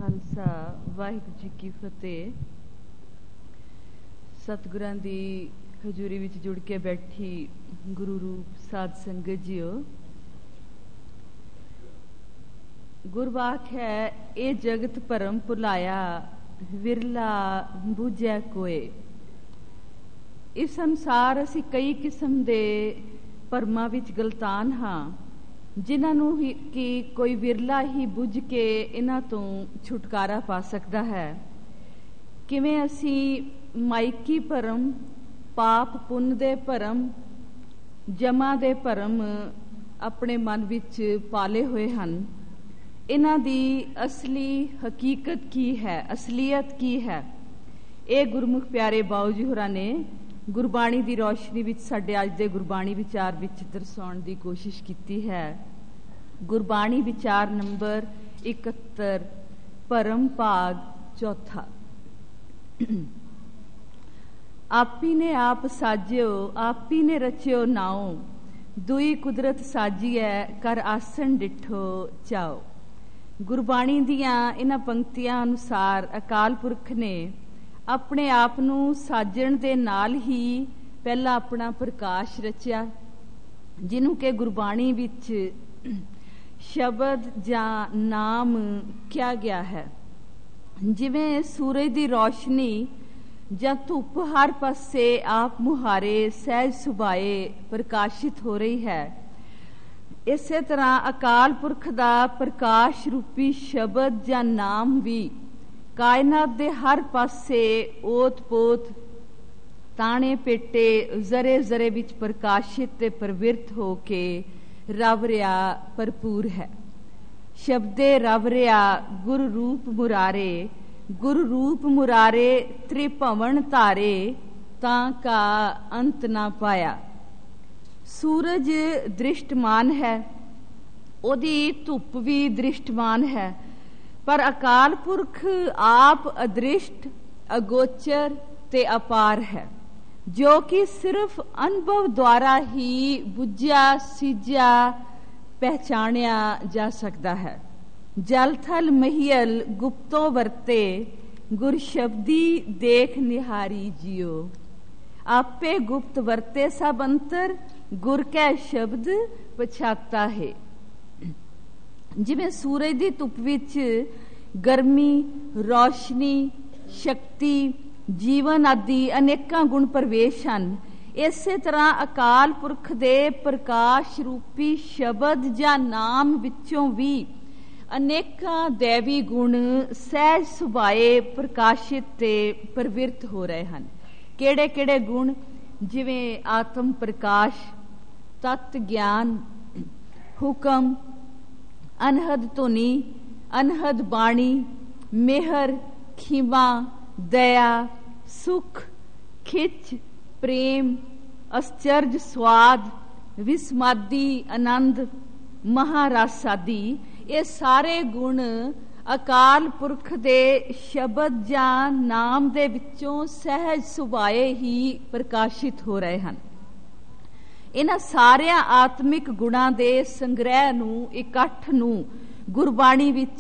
खालसा वाहिगुरू जी की फतेह। सतगुरां दी हजूरी विच जुड़ के बैठी गुरु रूप साध संगत जीओ, गुरवाक है ए जगत भरम भुलाया विरला बूझै कोय। इस संसार असी कई किस्म दे भरमां विच गलतान हाँ, जिन्हां नूं कि कोई विरला ही बुझ के इन्हां तों छुटकारा पा सकदा है। किवें असी माइकी भरम, पाप पुण्य दे भरम, जमा दे भरम अपने मन विच पाले हुए हन। इन्हां दी असली हकीकत की है, असलीयत की है, ये गुरमुख प्यारे बाऊ जी होरां ने गुरबाणी दी रोशनी विच साडे अज दे गुरबाणी विचार विच दर्शाउण दी कोशिश कीती है। गुरबाणी विचार नंबर 71, परम भाग चौथा। आपी ने आप साजियो, आपी ने रचियो नाओ, दुई कुदरत साजिए कर आसन डिठो चाओ। गुरबाणी दियां इन्हां पंक्तियां अनुसार अकाल पुरख ने अपने आप नूं साजण दे नाल ही पहला अपना प्रकाश रचिया, जिन्हों के गुरबाणी विच शब्द जां नाम किया गया है। जिवें सूरज दी रोशनी जां धुप हर पासे आप मुहारे सहज सुभाए प्रकाशित हो रही है, इसे तरह अकाल पुरख दा प्रकाश रूपी शब्द जां नाम भी कायनात दे हर पासे ओत पोत ताने पेटे जरे जरे विच प्रकाशित ते प्रवृत्त हो के रव रिया भरपूर है। शब्दे रव रिया गुरु रूप मुरारे, गुरु रूप मुरारे त्रिभवन तारे, तां का अंत ना पाया। सूरज दृष्टमान है, ओदी धुप भी दृष्टमान है, पर अकाल पुरख आप अदृष्ट, अगोचर ते अपार है, जो कि सिर्फ अनुभव द्वारा ही बुझिया सीझिया पहचानिया जा सकता है। जल थल महियल गुप्तो वरते, गुर शब्दी देख निहारी जियो। आपे गुप्त वरते सब अंतर, गुर कै शब्द पछाता है। जिवें सूरज दी धुप विच गर्मी, रोशनी, शक्ति, जीवन आदि अनेकां गुण प्रवेश हन, इसे तरह अकाल पुरख दे प्रकाश रूपी शब्द जां नाम विचों भी अनेकां दैवी गुण सहज सुभाए प्रकाशित ते प्रवृत्त हो रहे हन। केड़े केड़े गुण? जिवें आत्म प्रकाश, तत्व ज्ञान, हुक्म, अनहद धुनी, अनहद बाणी, मेहर, खीमा, दया, सुख, खिच, प्रेम, आश्चर्य स्वाद, विस्मादी आनंद, महारस आदि, ये सारे गुण अकाल पुरख दे शब्द जां नाम दे विचों सहज सुभाए ही प्रकाशित हो रहे हैं। इन्हां सारिया आत्मिक गुणां दे संग्रह नूं, इकट्ठ नूं गुरबाणी विच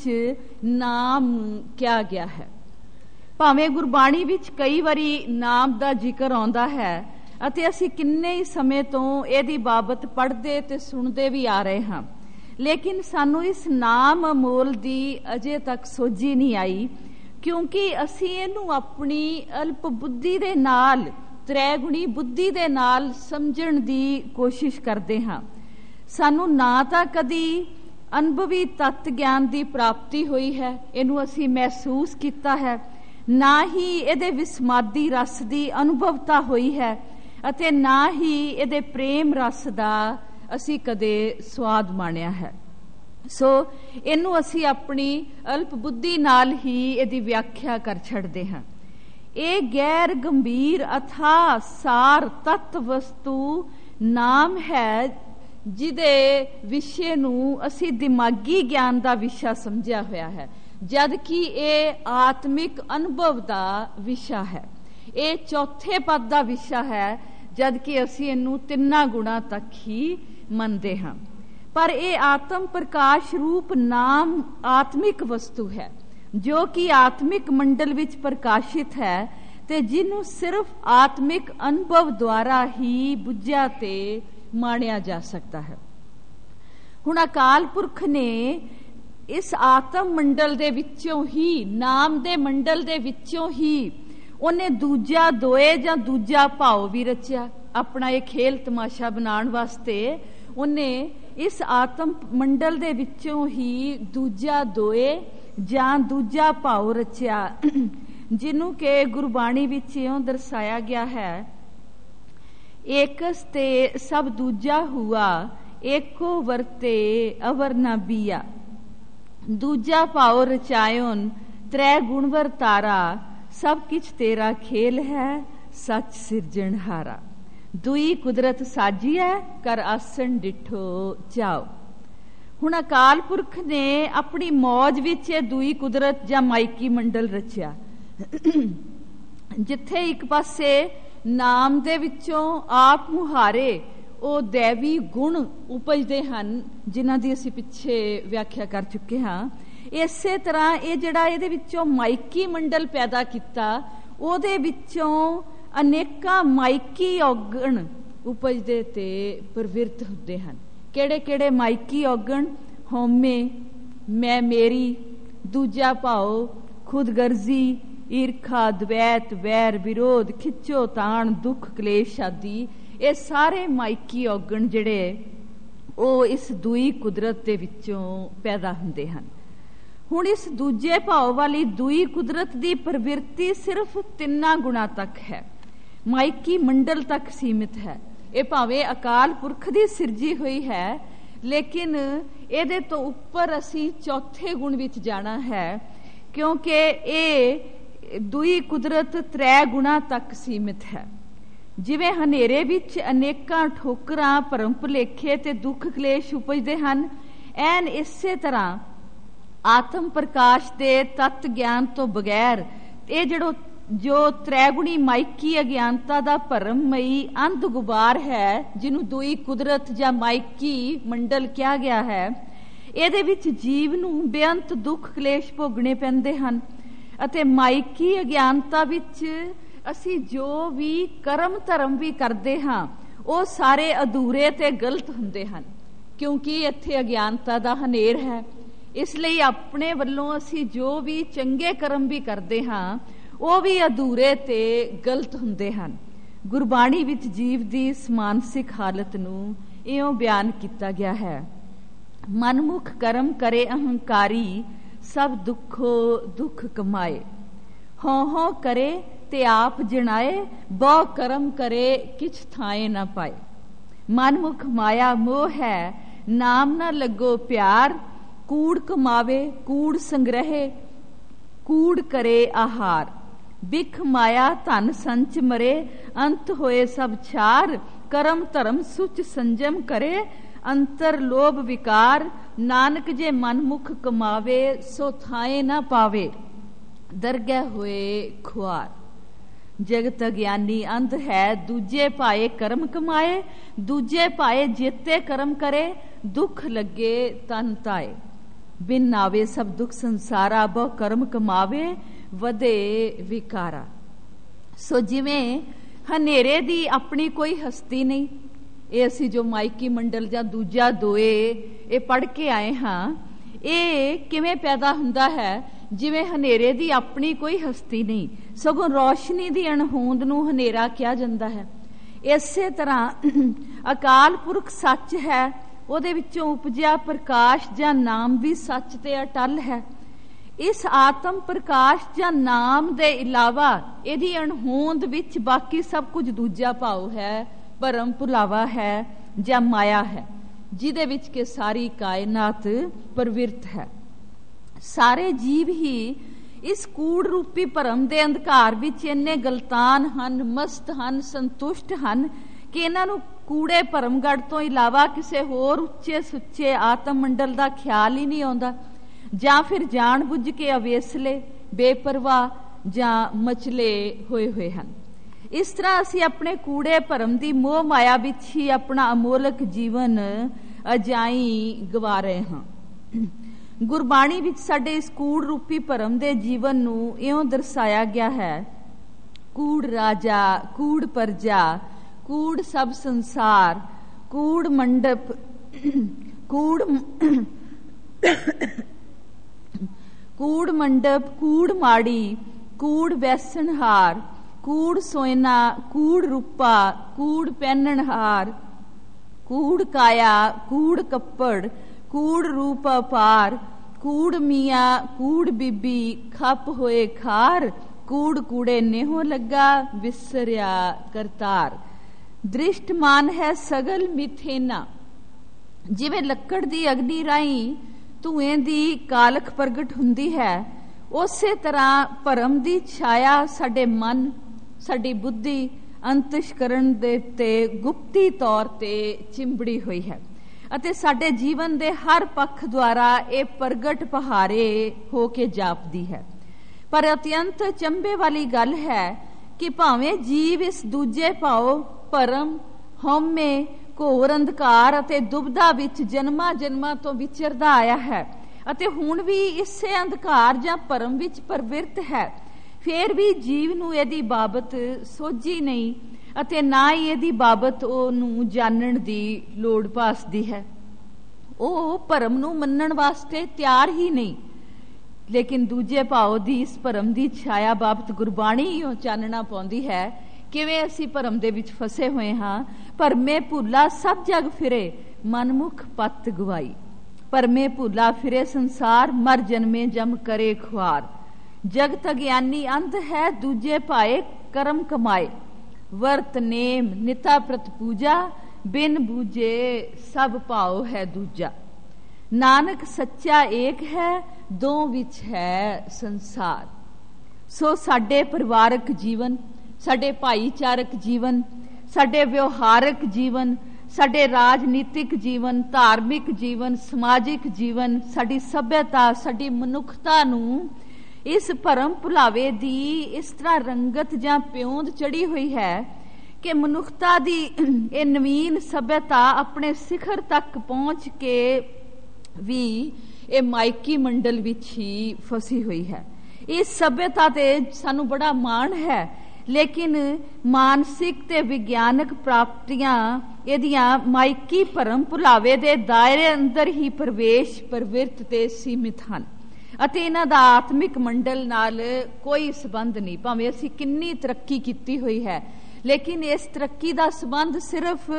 नाम किया गया है। भावें गुरबाणी विच कई वारी नाम दा जिक्र आउंदा है अते असीं किन्ने ही समय तों इहदी बाबत पढ़दे ते सुणदे भी आ रहे हां, लेकिन सानू इस नाम अमोल दी अजे तक सोझी नहीं आई, क्योंकि असीं इहनूं अपनी अल्प बुद्धि दे नाल, त्रैगुणी बुद्धि दे नाल समझण दी कोशिश करदे हां। सानू ना तां कदी अनुभवी तत्त ज्ञान दी प्राप्ति हुई है, इहनूं असीं महसूस कीता है, ना ही इहदे विस्मादी रस दी अनुभवता हुई है, अते ना ही इहदे प्रेम रस दा असीं कदे स्वाद माणिया है। सो इहनूं असीं अपनी अल्प बुद्धि नाल ही इहदी व्याख्या कर छड़दे हां। ये गैर गंभीर अथाह सार तत्व वस्तु नाम है, जिदे विषय नूं असीं दिमागी ज्ञान दा विषय समझिया होया है, जबकि ये आत्मिक अनुभव दा विषय है। ये चौथे पद दा विषय है, जबकि असीं इहनूं तिन्नां गुणां तक ही मनदे हां। पर ये आत्म प्रकाश रूप नाम आत्मिक वस्तु है, ਜੋ ਕਿ ਆਤਮਿਕ ਮੰਡਲ ਵਿੱਚ ਪ੍ਰਕਾਸ਼ਿਤ ਹੈ ਤੇ ਜਿਹਨੂੰ ਸਿਰਫ ਆਤਮਿਕ ਅਨੁਭਵ ਦੁਆਰਾ ਹੀ ਬੁੱਝਿਆ ਤੇ ਮਾਣਿਆ ਜਾ ਸਕਦਾ ਹੈ। ਹੁਣ ਅਕਾਲ ਪੁਰਖ ਨੇ ਇਸ ਆਤਮ ਮੰਡਲ ਦੇ ਵਿੱਚੋਂ ਹੀ, ਨਾਮ ਦੇ ਮੰਡਲ ਦੇ ਵਿੱਚੋਂ ਹੀ ਉਹਨੇ ਦੂਜਾ ਦੋਏ ਜਾਂ ਦੂਜਾ ਭਾਵ ਵੀ ਰਚਿਆ। ਆਪਣਾ ਇਹ ਖੇਲ ਤਮਾਸ਼ਾ ਬਣਾਉਣ ਵਾਸਤੇ ਉਹਨੇ ਇਸ ਆਤਮ ਮੰਡਲ ਦੇ ਵਿੱਚੋਂ ਹੀ ਦੂਜਾ ਦੋਏ ਜਾਂ ਦੂਜਾ ਭਾਵ ਰਚਿਆ, ਜਿਹਨੂੰ ਕਿ ਗੁਰਬਾਣੀ ਵਿੱਚ ਇਉਂ ਦਰਸਾਇਆ ਗਿਆ ਹੈ, ਏਕਸ ਤੇ ਸਭ ਦੂਜਾ ਹੁਆ, ਏਕੋ ਵਰਤੇ ਅਵਰ ਨਾ ਬੀਆ। ਦੂਜਾ ਭਾਵ ਰਚਾਇਓਨ ਤ੍ਰੈ ਗੁਣਵਰ ਤਾਰਾ, ਸਭ ਕਿਛ ਤੇਰਾ ਖੇਲ ਹੈ, ਸੱਚ ਸਿਰਜਣਹਾਰਾ। ਦੁਈ ਕੁਦਰਤ ਸਾਜੀਐ, ਕਰ ਆਸਣ ਡਿਠੋ ਚਾਓ। ਹੁਣ ਅਕਾਲ ਪੁਰਖ ਨੇ ਆਪਣੀ ਮੌਜ ਵਿੱਚ ਇਹ ਦੁਈ ਕੁਦਰਤ ਜਾਂ ਮਾਇਕੀ ਮੰਡਲ ਰਚਿਆ, ਜਿੱਥੇ ਇੱਕ ਪਾਸੇ ਨਾਮ ਦੇ ਵਿੱਚੋਂ ਆਪ ਮੁਹਾਰੇ ਉਹ ਦੇਵੀ ਗੁਣ ਉਪਜਦੇ ਹਨ, ਜਿਨ੍ਹਾਂ ਦੀ ਅਸੀਂ ਪਿੱਛੇ ਵਿਆਖਿਆ ਕਰ ਚੁੱਕੇ ਹਾਂ। ਇਸੇ ਤਰ੍ਹਾਂ ਇਹ ਜਿਹੜਾ ਇਹਦੇ ਵਿੱਚੋਂ ਮਾਇਕੀ ਮੰਡਲ ਪੈਦਾ ਕੀਤਾ, ਉਹਦੇ ਵਿੱਚੋਂ ਅਨੇਕਾਂ ਮਾਇਕੀ ਔਗਣ ਉਪਜਦੇ ਤੇ ਪ੍ਰਵਿਰਤ ਹੁੰਦੇ ਹਨ। ਕਿਹੜੇ ਕਿਹੜੇ ਮਾਇਕੀ ਔਗਣ? ਹਉਮੈ, ਮੈਂ ਮੇਰੀ, ਦੂਜਾ ਭਾਵ ਖੁਦਗਰਜ਼ੀ, ਈਰਖਾ, ਦਵੈਤ, ਵੈਰ, ਵਿਰੋਧ, ਖਿੱਚੋ ਤਾਣ, ਦੁੱਖ, ਕਲੇਸ਼ ਆਦਿ। ਇਹ ਸਾਰੇ ਮਾਇਕੀ ਔਗਣ ਜਿਹੜੇ ਉਹ ਇਸ ਦੂਈ ਕੁਦਰਤ ਦੇ ਵਿੱਚੋਂ ਪੈਦਾ ਹੁੰਦੇ ਹਨ। ਹੁਣ ਇਸ ਦੂਜੇ ਭਾਵ ਵਾਲੀ ਦੂਈ ਕੁਦਰਤ ਦੀ ਪ੍ਰਵਿਰਤੀ ਸਿਰਫ 3 ਗੁਣਾਂ ਤੱਕ ਹੈ, ਮਾਇਕੀ ਮੰਡਲ ਤੱਕ ਸੀਮਿਤ ਹੈ। ਇਹ ਭਾਵੇਂ ਅਕਾਲ ਪੁਰਖ ਦੀ ਸਿਰਜੀ ਹੋਈ ਹੈ, ਲੇਕਿਨ ਇਹਦੇ ਤੋਂ ਉੱਪਰ ਅਸੀਂ ਚੌਥੇ ਗੁਣ ਵਿੱਚ ਜਾਣਾ ਹੈ, ਕਿਉਂਕਿ ਇਹ ਦੂਈ ਕੁਦਰਤ 3 ਗੁਣਾਂ ਤੱਕ ਸੀਮਿਤ ਹੈ। ਜਿਵੇਂ ਹਨੇਰੇ ਵਿੱਚ ਅਨੇਕਾਂ ਠੋਕਰਾਂ, ਭਰਮ ਭੁਲੇਖੇ ਤੇ ਦੁੱਖ ਕਲੇਸ਼ ਉਪਜਦੇ ਹਨ, ਐਨ ਇਸੇ ਤਰ੍ਹਾਂ ਆਤਮ ਪ੍ਰਕਾਸ਼ ਦੇ ਤਤ ਗਿਆਨ ਤੋਂ ਬਗੈਰ ਇਹ ਜੋ ਤ੍ਰੈਗੁਣੀ ਮਾਇਕੀ ਅਗਿਆਨਤਾ ਦਾ ਭਰਮਮਈ ਅੰਧ ਗੁਬਾਰ ਹੈ, ਜਿਹਨੂੰ ਦੂਈ ਕੁਦਰਤ ਜਾਂ ਮਾਇਕੀ ਮੰਡਲ ਕਿਹਾ ਗਿਆ ਹੈ, ਇਹਦੇ ਵਿੱਚ ਜੀਵ ਨੂੰ ਬੇਅੰਤ ਦੁੱਖ ਕਲੇਸ਼ ਭੋਗਣੇ ਪੈਂਦੇ ਹਨ। ਅਤੇ ਮਾਇਕੀ ਅਗਿਆਨਤਾ ਵਿੱਚ ਅਸੀਂ ਜੋ ਵੀ ਕਰਮ ਧਰਮ ਵੀ ਕਰਦੇ ਹਾਂ, ਉਹ ਸਾਰੇ ਅਧੂਰੇ ਤੇ ਗਲਤ ਹੁੰਦੇ ਹਨ, ਕਿਉਂਕਿ ਇੱਥੇ ਅਗਿਆਨਤਾ ਦਾ ਹਨੇਰ ਹੈ। ਇਸ ਲਈ ਆਪਣੇ ਵੱਲੋਂ ਅਸੀਂ ਜੋ ਵੀ ਚੰਗੇ ਕਰਮ ਵੀ ਕਰਦੇ ਹਾਂ, ਉਹ ਵੀ ਅਧੂਰੇ ਤੇ ਗਲਤ ਹੁੰਦੇ ਹਨ। ਗੁਰਬਾਣੀ ਵਿੱਚ ਜੀਵ ਦੀ ਇਸ ਮਾਨਸਿਕ ਹਾਲਤ ਨੂੰ ਇਉਂ ਬਿਆਨ ਕੀਤਾ ਗਿਆ ਹੈ, ਮਨਮੁਖ ਕਰਮ ਕਰੇ ਅਹੰਕਾਰੀ, ਸਭ ਦੁੱਖੋ ਦੁੱਖ ਕਮਾਏ। ਹੋਂ ਹੋਂ ਕਰੇ ਤੇ ਆਪ ਜਣਾਏ, ਬਹੁ ਕਰਮ ਕਰੇ ਕਿਛ ਥਾਏ ਨਾ ਪਾਏ। ਮਨਮੁਖ ਮਾਇਆ ਮੋਹ ਹੈ, ਨਾਮ ਨਾ ਲੱਗੋ ਪਿਆਰ, ਕੂੜ ਕਮਾਵੇ ਕੂੜ ਸੰਗ੍ਰਹਿ, ਕੂੜ ਕਰੇ ਆਹਾਰ। ਬਿਖ ਮਾਇਆ ਧਨ ਸੰਚ ਮਰੇ, ਅੰਤ ਹੋਏ ਸਭ ਛਾਰ। ਕਰਮ ਧਰਮ ਸੁਚ ਸੰਜਮ ਕਰੇ, ਅੰਤਰ ਲੋਭ ਵਿਕਾਰ। ਨਾਨਕ ਜੇ ਮਨਮੁਖ ਕਮਾਵੇ, ਸੋ ਥਾਏ ਨਾ ਪਾਵੇ, ਦਰਗਹਿ ਹੋਏ ਖੁਆਰ। ਜਗਤ ਅਗਿਆਨੀ ਅੰਧ ਹੈ, ਦੂਜੇ ਭਾਏ ਕਰਮ ਕਮਾਏ, ਦੂਜੇ ਭਾਏ ਜੇਤੇ ਕਰਮ ਕਰੇ, ਦੁੱਖ ਲੱਗੇ ਤਨ ਤਾਏ। ਬਿਨ ਨਾਵੇ ਸਭ ਦੁੱਖ ਸੰਸਾਰਾ, ਬਹੁ ਕਰਮ ਕਮਾਵੇ ਵਧੇ ਵਿਕਾਰਾ। ਸੋ ਜਿਵੇਂ ਹਨੇਰੇ ਦੀ ਆਪਣੀ ਕੋਈ ਹਸਤੀ ਨਹੀਂ, ਇਹ ਅਸੀਂ ਜੋ ਮਾਇਕੀ ਮੰਡਲ ਜਾਂ ਦੂਜਾ ਦੋਏ ਇਹ ਪੜ੍ਹ ਕੇ ਆਏ ਹਾਂ, ਇਹ ਕਿਵੇਂ ਪੈਦਾ ਹੁੰਦਾ ਹੈ? ਜਿਵੇਂ ਹਨੇਰੇ ਦੀ ਆਪਣੀ ਕੋਈ ਹਸਤੀ ਨਹੀਂ, ਸਗੋਂ ਰੌਸ਼ਨੀ ਦੀ ਅਣਹੋਂਦ ਨੂੰ ਹਨੇਰਾ ਕਿਹਾ ਜਾਂਦਾ ਹੈ। ਇਸੇ ਤਰ੍ਹਾਂ ਅਕਾਲ ਪੁਰਖ ਸੱਚ ਹੈ, ਉਹਦੇ ਵਿੱਚੋਂ ਉਪਜਿਆ ਪ੍ਰਕਾਸ਼ ਜਾਂ ਨਾਮ ਵੀ ਸੱਚ ਤੇ ਅਟਲ ਹੈ। ਇਸ ਆਤਮ ਪ੍ਰਕਾਸ਼ ਜਾਂ ਨਾਮ ਦੇ ਇਲਾਵਾ ਇਹਦੀ ਅਣਹੋਂਦ ਵਿੱਚ ਬਾਕੀ ਸਭ ਕੁਝ ਦੂਜਾ ਭਾਵ ਹੈ, ਭਰਮ ਭੁਲਾਵਾ ਹੈ ਜਾਂ ਮਾਇਆ ਹੈ, ਜਿਹਦੇ ਵਿੱਚ ਕਿ ਸਾਰੀ ਕਾਇਨਾਤ ਪ੍ਰਵਿਰਤ ਹੈ। ਸਾਰੇ ਜੀਵ ਹੀ ਇਸ ਕੂੜ ਰੂਪੀ ਭਰਮ ਦੇ ਅੰਧਕਾਰ ਵਿੱਚ ਇੰਨੇ ਗਲਤਾਨ ਹਨ, ਮਸਤ ਹਨ, ਸੰਤੁਸ਼ਟ ਹਨ ਕਿ ਇਹਨਾਂ ਨੂੰ ਕੂੜੇ ਭਰਮਗੜ ਤੋਂ ਇਲਾਵਾ ਕਿਸੇ ਹੋਰ ਉੱਚੇ ਸੁੱਚੇ ਆਤਮ ਮੰਡਲ ਦਾ ਖਿਆਲ ਹੀ ਨਹੀਂ ਆਉਂਦਾ, ਜਾਂ ਫਿਰ ਜਾਣ ਬੁੱਝ ਕੇ ਅਵੇਸਲੇ, ਬੇਪਰਵਾਹ ਜਾਂ ਮਚਲੇ ਹੋਏ ਹਨ। ਇਸ ਤਰ੍ਹਾਂ ਅਸੀਂ ਆਪਣੇ ਕੂੜੇ ਭਰਮ ਦੀ ਮੋਹ ਮਾਇਆ ਵਿੱਚ ਹੀ ਆਪਣਾ ਅਮੋਲਕ ਜੀਵਨ ਅਜਾਈ ਗਵਾ ਰਹੇ ਹਾਂ। ਗੁਰਬਾਣੀ ਵਿੱਚ ਸਾਡੇ ਇਸ ਕੂੜ ਰੂਪੀ ਭਰਮ ਦੇ ਜੀਵਨ ਨੂੰ ਇਉਂ ਦਰਸਾਇਆ ਗਿਆ ਹੈ: ਕੂੜ ਰਾਜਾ, ਕੂੜ ਪਰਜਾ, ਕੂੜ ਸਭ ਸੰਸਾਰ, ਕੂੜ ਮੰਡਪ, ਕੂੜ ਮੰਡਪ, ਕੂੜ ਮਾੜੀ, ਕੂੜ ਵੈਸਣਹਾਰ, ਕੂੜ ਸੋਇਨਾ, ਕੂੜ ਰੂਪਾ, ਕੂੜ ਪਹਿਨਣਹਾਰ, ਕੂੜ ਕਾਇਆ, ਕੂੜ ਕੱਪੜ, ਕੂੜ ਰੂਪ ਅਪਾਰ, ਕੂੜ ਮੀਆਂ, ਕੂੜ ਬੀਬੀ, ਖੱਪ ਹੋਏ ਖਾਰ, ਕੂੜ ਕੂੜੇ ਨੇਹੋ ਲੱਗਾ, ਵਿਸਰਿਆ ਕਰਤਾਰ। ਦ੍ਰਿਸ਼ਟਮਾਨ ਹੈ ਸਗਲ ਮਿਥੇਨਾ। ਜਿਵੇਂ ਲੱਕੜ ਦੀ ਅਗਨੀ ਰਾਹੀਂ ਧੂਏ ਦੀ ਕਾਲਖ ਪ੍ਰਗਟ ਹੁੰਦੀ ਹੈ, ਉਸੇ ਤਰ੍ਹਾਂ ਭਰਮ ਦੀ ਛਾਇਆ ਸਾਡੇ ਮਨ, ਸਾਡੀ ਬੁੱਧੀ, ਅੰਤਸ਼ਕਰਨ ਦੇ ਤੇ ਗੁਪਤੀ ਤੌਰ ਤੇ ਚਿੰਬੜੀ ਹੋਈ ਹੈ ਅਤੇ ਸਾਡੇ ਜੀਵਨ ਦੇ ਹਰ ਪੱਖ ਦੁਆਰਾ ਇਹ ਪ੍ਰਗਟ ਪਹਾਰੇ ਹੋ ਕੇ ਜਾਪਦੀ ਹੈ। ਪਰ ਅਤਿਅੰਤ ਚੰਬੇ ਵਾਲੀ ਗੱਲ ਹੈ ਕਿ ਭਾਵੇਂ ਜੀਵ ਇਸ ਦੂਜੇ ਭਾਵ ਭਰਮ, ਹਉਮੈ, ਘੋਰ ਅੰਧਕਾਰ ਅਤੇ ਦੁਬਦਾ ਵਿੱਚ ਜਨਮਾਂ ਜਨਮਾਂ ਤੋਂ ਵਿਚਰਦਾ ਆਇਆ ਹੈ ਅਤੇ ਹੁਣ ਵੀ ਇਸੇ ਅੰਧਕਾਰ ਜਾਂ ਭਰਮ ਵਿੱਚ ਪ੍ਰਵਿਰਤ ਹੈ, ਫੇਰ ਵੀ ਜੀਵ ਨੂੰ ਇਹਦੀ ਬਾਬਤ ਸੋਝੀ ਨਹੀਂ ਅਤੇ ਨਾ ਹੀ ਇਹਦੀ ਬਾਬਤ ਉਹਨੂੰ ਜਾਣਨ ਦੀ ਲੋੜ ਭਾਸਦੀ ਹੈ। ਉਹ ਭਰਮ ਨੂੰ ਮੰਨਣ ਵਾਸਤੇ ਤਿਆਰ ਹੀ ਨਹੀਂ, ਲੇਕਿਨ ਦੂਜੇ ਭਾਵ ਦੀ ਇਸ ਭਰਮ ਦੀ ਛਾਇਆ ਬਾਬਤ ਗੁਰਬਾਣੀ ਹੀ ਚਾਨਣਾ ਪਾਉਂਦੀ ਹੈ। ਕਿਵੇਂ ਅਸੀਂ ਭਰਮ ਦੇ ਵਿੱਚ ਫਸੇ ਹੋਏ ਹਾਂ। ਭਰਮੇ ਭੁੱਲਾ ਸਭ ਜਗ ਫਿਰੇ, ਮਨਮੁਖ ਪਤ ਗਵਾਈ। ਭਰਮੇ ਭੁੱਲਾ ਫਿਰੇ ਸੰਸਾਰ, ਮਰ ਜਨਮੇ ਜਮ ਕਰੇ ਖੁਆਰ। ਜਗਤ ਅਗਿਆਨੀ ਅੰਧ ਹੈ, ਦੂਜੇ ਭਾਏ ਕਰਮ ਕਮਾਏ। ਵਰਤ ਨੇਮ ਨਿਤਾ ਪ੍ਰਤ ਪੂਜਾ, ਬਿਨ ਬੂਝੇ ਸਭ ਭਾਉ ਹੈ ਦੂਜਾ। ਨਾਨਕ ਸੱਚਾ ਏਕ ਹੈ, ਦੋ ਵਿੱਚ ਹੈ ਸੰਸਾਰ। ਸੋ ਸਾਡੇ ਪਰਿਵਾਰਕ ਜੀਵਨ, ਸਾਡੇ ਭਾਈਚਾਰਕ ਜੀਵਨ, ਸਾਡੇ ਵਿਵਹਾਰਕ ਜੀਵਨ, ਸਾਡੇ ਰਾਜਨੀਤਿਕ ਜੀਵਨ, ਧਾਰਮਿਕ ਜੀਵਨ, ਸਮਾਜਿਕ ਜੀਵਨ, ਸਾਡੀ ਸੱਭਿਅਤਾ, ਸਾਡੀ ਮਨੁੱਖਤਾ ਨੂੰ ਇਸ ਭਰਮ ਭੁਲਾਵੇ ਦੀ ਇਸ ਤਰ੍ਹਾਂ ਰੰਗਤ ਜਾਂ ਪਿਉਂਦ ਚੜੀ ਹੋਈ ਹੈ ਕਿ ਮਨੁੱਖਤਾ ਦੀ ਇਹ ਨਵੀਨ ਸੱਭਿਅਤਾ ਆਪਣੇ ਸਿਖਰ ਤੱਕ ਪਹੁੰਚ ਕੇ ਵੀ ਇਹ ਮਾਇਕੀ ਮੰਡਲ ਵਿੱਚ ਹੀ ਫਸੀ ਹੋਈ ਹੈ। ਇਸ ਸੱਭਿਅਤਾ ਤੇ ਸਾਨੂੰ ਬੜਾ ਮਾਣ ਹੈ, ਲੇਕਿਨ ਮਾਨਸਿਕ ਤੇ ਵਿਗਿਆਨਕ ਪ੍ਰਾਪਤੀਆਂ ਇਹਦੀਆਂ ਮਾਇਕੀ ਭਰਮ ਭੁਲਾਵੇ ਦੇ ਦਾਇਰੇ ਅੰਦਰ ਹੀ ਪ੍ਰਵੇਸ਼ ਪ੍ਰਵਿਰਤ ਤੇ ਸੀਮਿਤ ਹਨ ਅਤੇ ਇਹਨਾਂ ਦਾ ਆਤਮਿਕ ਮੰਡਲ ਨਾਲ ਕੋਈ ਸੰਬੰਧ ਨਹੀਂ। ਭਾਵੇਂ ਅਸੀਂ ਕਿੰਨੀ ਤਰੱਕੀ ਕੀਤੀ ਹੋਈ ਹੈ, ਲੇਕਿਨ ਇਸ ਤਰੱਕੀ ਦਾ ਸੰਬੰਧ ਸਿਰਫ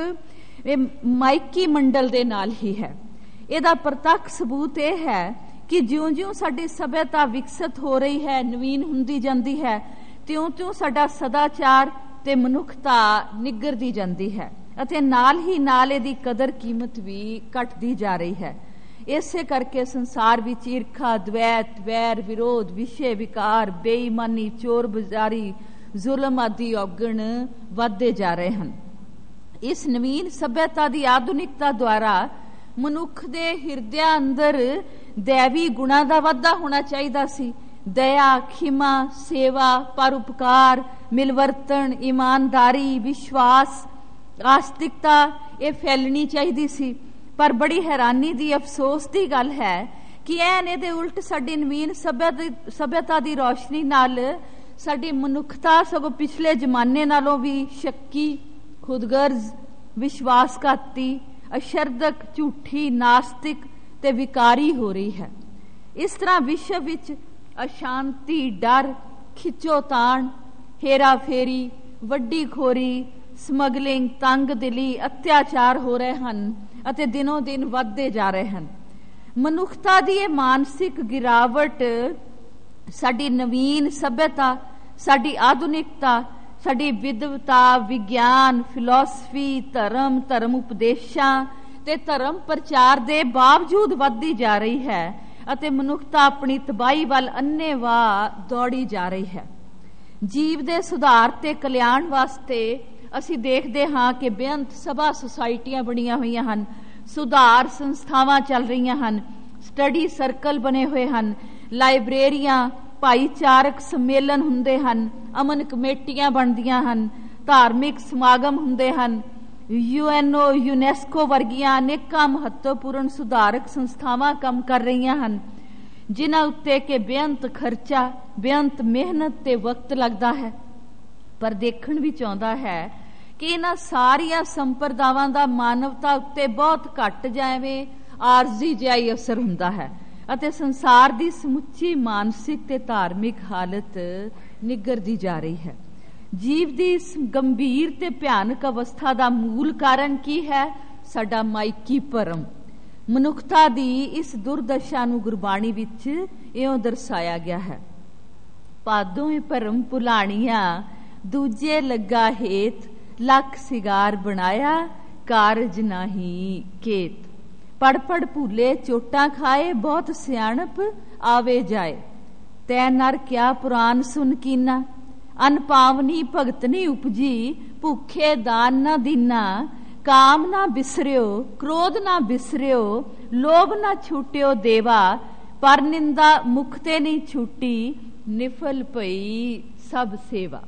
ਮਾਇਕੀ ਮੰਡਲ ਦੇ ਨਾਲ ਹੀ ਹੈ। ਇਹਦਾ ਪ੍ਰਤੱਖ ਸਬੂਤ ਇਹ ਹੈ ਕਿ ਜਿਉਂ-ਜਿਉਂ ਸਾਡੀ ਸਭਿਅਤਾ ਵਿਕਸਿਤ ਹੋ ਰਹੀ ਹੈ, ਨਵੀਨ ਹੁੰਦੀ ਜਾਂਦੀ ਹੈ, ਤਿਉਂ-ਤਿਉਂ ਸਾਡਾ ਸਦਾਚਾਰ ਤੇ ਮਨੁੱਖਤਾ ਨਿੱਘਰਦੀ ਜਾਂਦੀ ਹੈ ਅਤੇ ਨਾਲ ਹੀ ਨਾਲ ਇਹਦੀ ਕਦਰ ਕੀਮਤ ਵੀ ਘਟਦੀ ਜਾ ਰਹੀ ਹੈ। ਇਸੇ ਕਰਕੇ ਸੰਸਾਰ ਵਿੱਚ ਈਰਖਾ, ਦਵੈਤ, ਵੈਰ, ਵਿਰੋਧ, ਵਿਸ਼ੇ ਵਿਕਾਰ, ਬੇਈਮਾਨੀ, ਚੋਰ ਬਜ਼ਾਰੀ, ਜ਼ੁਲਮ ਆਦਿ ਔਗਣ ਵੱਧਦੇ ਜਾ ਰਹੇ ਹਨ। ਇਸ ਨਵੀਨ ਸਭਿਅਤਾ ਦੀ ਆਧੁਨਿਕਤਾ ਦੁਆਰਾ ਮਨੁੱਖ ਦੇ ਹਿਰਦਿਆਂ ਅੰਦਰ ਦੈਵੀ ਗੁਣਾਂ ਦਾ ਵਾਧਾ ਹੋਣਾ ਚਾਹੀਦਾ ਸੀ। ਦਇਆ, ਖਿਮਾ, ਸੇਵਾ, ਪਰਉਪਕਾਰ, ਮਿਲਵਰਤਨ, ਇਮਾਨਦਾਰੀ, ਵਿਸ਼ਵਾਸ, ਆਸਤਿਕਤਾ ਇਹ ਫੈਲਣੀ ਚਾਹੀਦੀ ਸੀ। ਪਰ ਬੜੀ ਹੈਰਾਨੀ ਦੀ, ਅਫਸੋਸ ਦੀ ਗੱਲ ਹੈ ਕਿ ਇਹਦੇ ਉਲਟ ਸਾਡੀ ਨਵੀਨ ਸਭਿਅਤਾ ਦੀ ਰੌਸ਼ਨੀ ਨਾਲ ਸਾਡੀ ਮਨੁੱਖਤਾ ਸਗੋਂ ਪਿਛਲੇ ਜ਼ਮਾਨੇ ਨਾਲੋਂ ਵੀ ਸ਼ੱਕੀ, ਖੁਦਗਰਜ਼, ਵਿਸ਼ਵਾਸਘਾਤੀ, ਅਸ਼ਰਦਕ, ਝੂਠੀ, ਨਾਸਤਿਕ ਤੇ ਵਿਕਾਰੀ ਹੋ ਰਹੀ ਹੈ। ਇਸ ਤਰ੍ਹਾਂ ਵਿਸ਼ਵ ਵਿੱਚ ਅਸ਼ਾਂਤੀ, ਡਰ, ਖਿੱਚੋਤਾਣ, ਹੇਰਾਫੇਰੀ, ਵੱਡੀ ਖੋਰੀ, ਸਮਗਲਿੰਗ, ਤੰਗ ਦਿਲੀ, ਅਤਿਆਚਾਰ ਹੋ ਰਹੇ ਹਨ ਅਤੇ ਦਿਨੋਂ ਦਿਨ ਵੱਧਦੇ ਜਾ ਰਹੇ ਹਨ। ਮਨੁੱਖਤਾ ਦੀ ਇਹ ਮਾਨਸਿਕ ਗਿਰਾਵਟ ਸਾਡੀ ਨਵੀਨ ਸਭਿਅਤਾ, ਸਾਡੀ ਆਧੁਨਿਕਤਾ, ਸਾਡੀ ਵਿਦਵਤਾ, ਵਿਗਿਆਨ, ਫਿਲਾਸਫੀ, ਧਰਮ ਉਪਦੇਸ਼ਾਂ ਤੇ ਧਰਮ ਪ੍ਰਚਾਰ ਦੇ ਬਾਵਜੂਦ ਵੱਧਦੀ ਜਾ ਰਹੀ ਹੈ ਅਤੇ ਮਨੁੱਖਤਾ ਆਪਣੀ ਤਬਾਹੀ ਵੱਲ ਅੰਨ੍ਹੇਵਾਹ ਦੌੜੀ ਜਾ ਰਹੀ ਹੈ। ਜੀਵ ਦੇ ਸੁਧਾਰ ਤੇ ਕਲਿਆਣ ਵਾਸਤੇ ਅਸੀਂ ਦੇਖਦੇ ਹਾਂ ਕਿ ਬੇਅੰਤ ਸਭਾ ਸੁਸਾਇਟੀਆਂ ਬਣੀਆਂ ਹੋਈਆਂ ਹਨ, ਸੁਧਾਰ ਸੰਸਥਾਵਾਂ ਚੱਲ ਰਹੀਆਂ ਹਨ, ਸਟੱਡੀ ਸਰਕਲ ਬਣੇ ਹੋਏ ਹਨ, ਲਾਇਬ੍ਰੇਰੀਆਂ, ਭਾਈਚਾਰਕ ਸੰਮੇਲਨ ਹੁੰਦੇ ਹਨ, ਅਮਨ ਕਮੇਟੀਆਂ ਬਣਦੀਆਂ ਹਨ, ਧਾਰਮਿਕ ਸਮਾਗਮ ਹੁੰਦੇ ਹਨ, UNO UNESCO ਵਰਗੀਆਂ ਅਨੇਕਾਂ ਮਹੱਤਵਪੂਰਨ ਸੁਧਾਰਕ ਸੰਸਥਾਵਾਂ ਕੰਮ ਕਰ ਰਹੀਆਂ ਹਨ, ਜਿਨ੍ਹਾਂ ਉੱਤੇ ਕਿ ਬੇਅੰਤ ਖਰਚਾ, ਬੇਅੰਤ ਮਿਹਨਤ ਤੇ ਵਕਤ ਲੱਗਦਾ ਹੈ। ਪਰ ਦੇਖਣ ਵਿੱਚ ਆਉਂਦਾ ਹੈ ਕਿ ਇਹਨਾਂ ਸਾਰੀਆਂ ਸੰਪਰਦਾਵਾਂ ਦਾ ਮਾਨਵਤਾ ਉੱਤੇ ਬਹੁਤ ਘੱਟ ਜਾਵੇਂ ਆਰਜ਼ੀ ਜਿਹਾ ਹੀ ਅਸਰ ਹੁੰਦਾ ਹੈ ਅਤੇ ਸੰਸਾਰ ਦੀ ਸਮੁੱਚੀ ਮਾਨਸਿਕ ਤੇ ਧਾਰਮਿਕ ਹਾਲਤ ਨਿੱਘਰਦੀ ਜਾ ਰਹੀ ਹੈ। ਜੀਵ ਦੀ ਇਸ ਗੰਭੀਰ ਤੇ ਭਿਆਨਕ ਅਵਸਥਾ ਦਾ ਮੂਲ ਕਾਰਨ ਕੀ ਹੈ? ਸਾਡਾ ਮਾਇਕੀ ਭਰਮ। ਮਨੁੱਖਤਾ ਦੀ ਇਸ ਦੁਰਦਸ਼ਾ ਨੂੰ ਗੁਰਬਾਣੀ ਵਿੱਚ ਇਉਂ ਦਰਸਾਇਆ ਗਿਆ ਹੈ। ਪਾਦੋਂ ਭਰਮ ਭੁਲਾਣੀਆਂ, ਦੂਜੇ ਲੱਗਾ ਹੇਤ, ਲੱਖ ਸਿਗਾਰ ਬਣਾਇਆ, ਕਾਰਜ ਨਾਹੀ ਕੇਤ। ਪੜ ਪੜ ਭੂਲੇ ਚੋਟਾਂ ਖਾਏ, ਬਹੁਤ ਸਿਆਣਪ ਆਵੇ ਜਾਏ। ਤੈ ਨਰ ਕਿਆ ਪੁਰਾਨ ਸੁਨ ਕੀਨਾ, ਅਨਪਾਵਨੀ ਭਗਤ ਨੀ ਉਪਜੀ। ਭੁੱਖੇ ਦਾਨ ਨਾ ਦੀਨਾ, ਕਾਮ ਨਾ ਬਿਸਰਿਓ, ਕ੍ਰੋਧ ਨਾ ਬਿਸਰਿਓ, ਲੋਭ ਨਾ ਛੂਟਿਓ ਦੇਵਾ। ਪਰ ਨਿੰਦਾ ਮੁਖ ਤੇ ਨਹੀਂ ਛੂਟੀ, ਨਿਫਲ ਪਈ ਸਭ ਸੇਵਾ।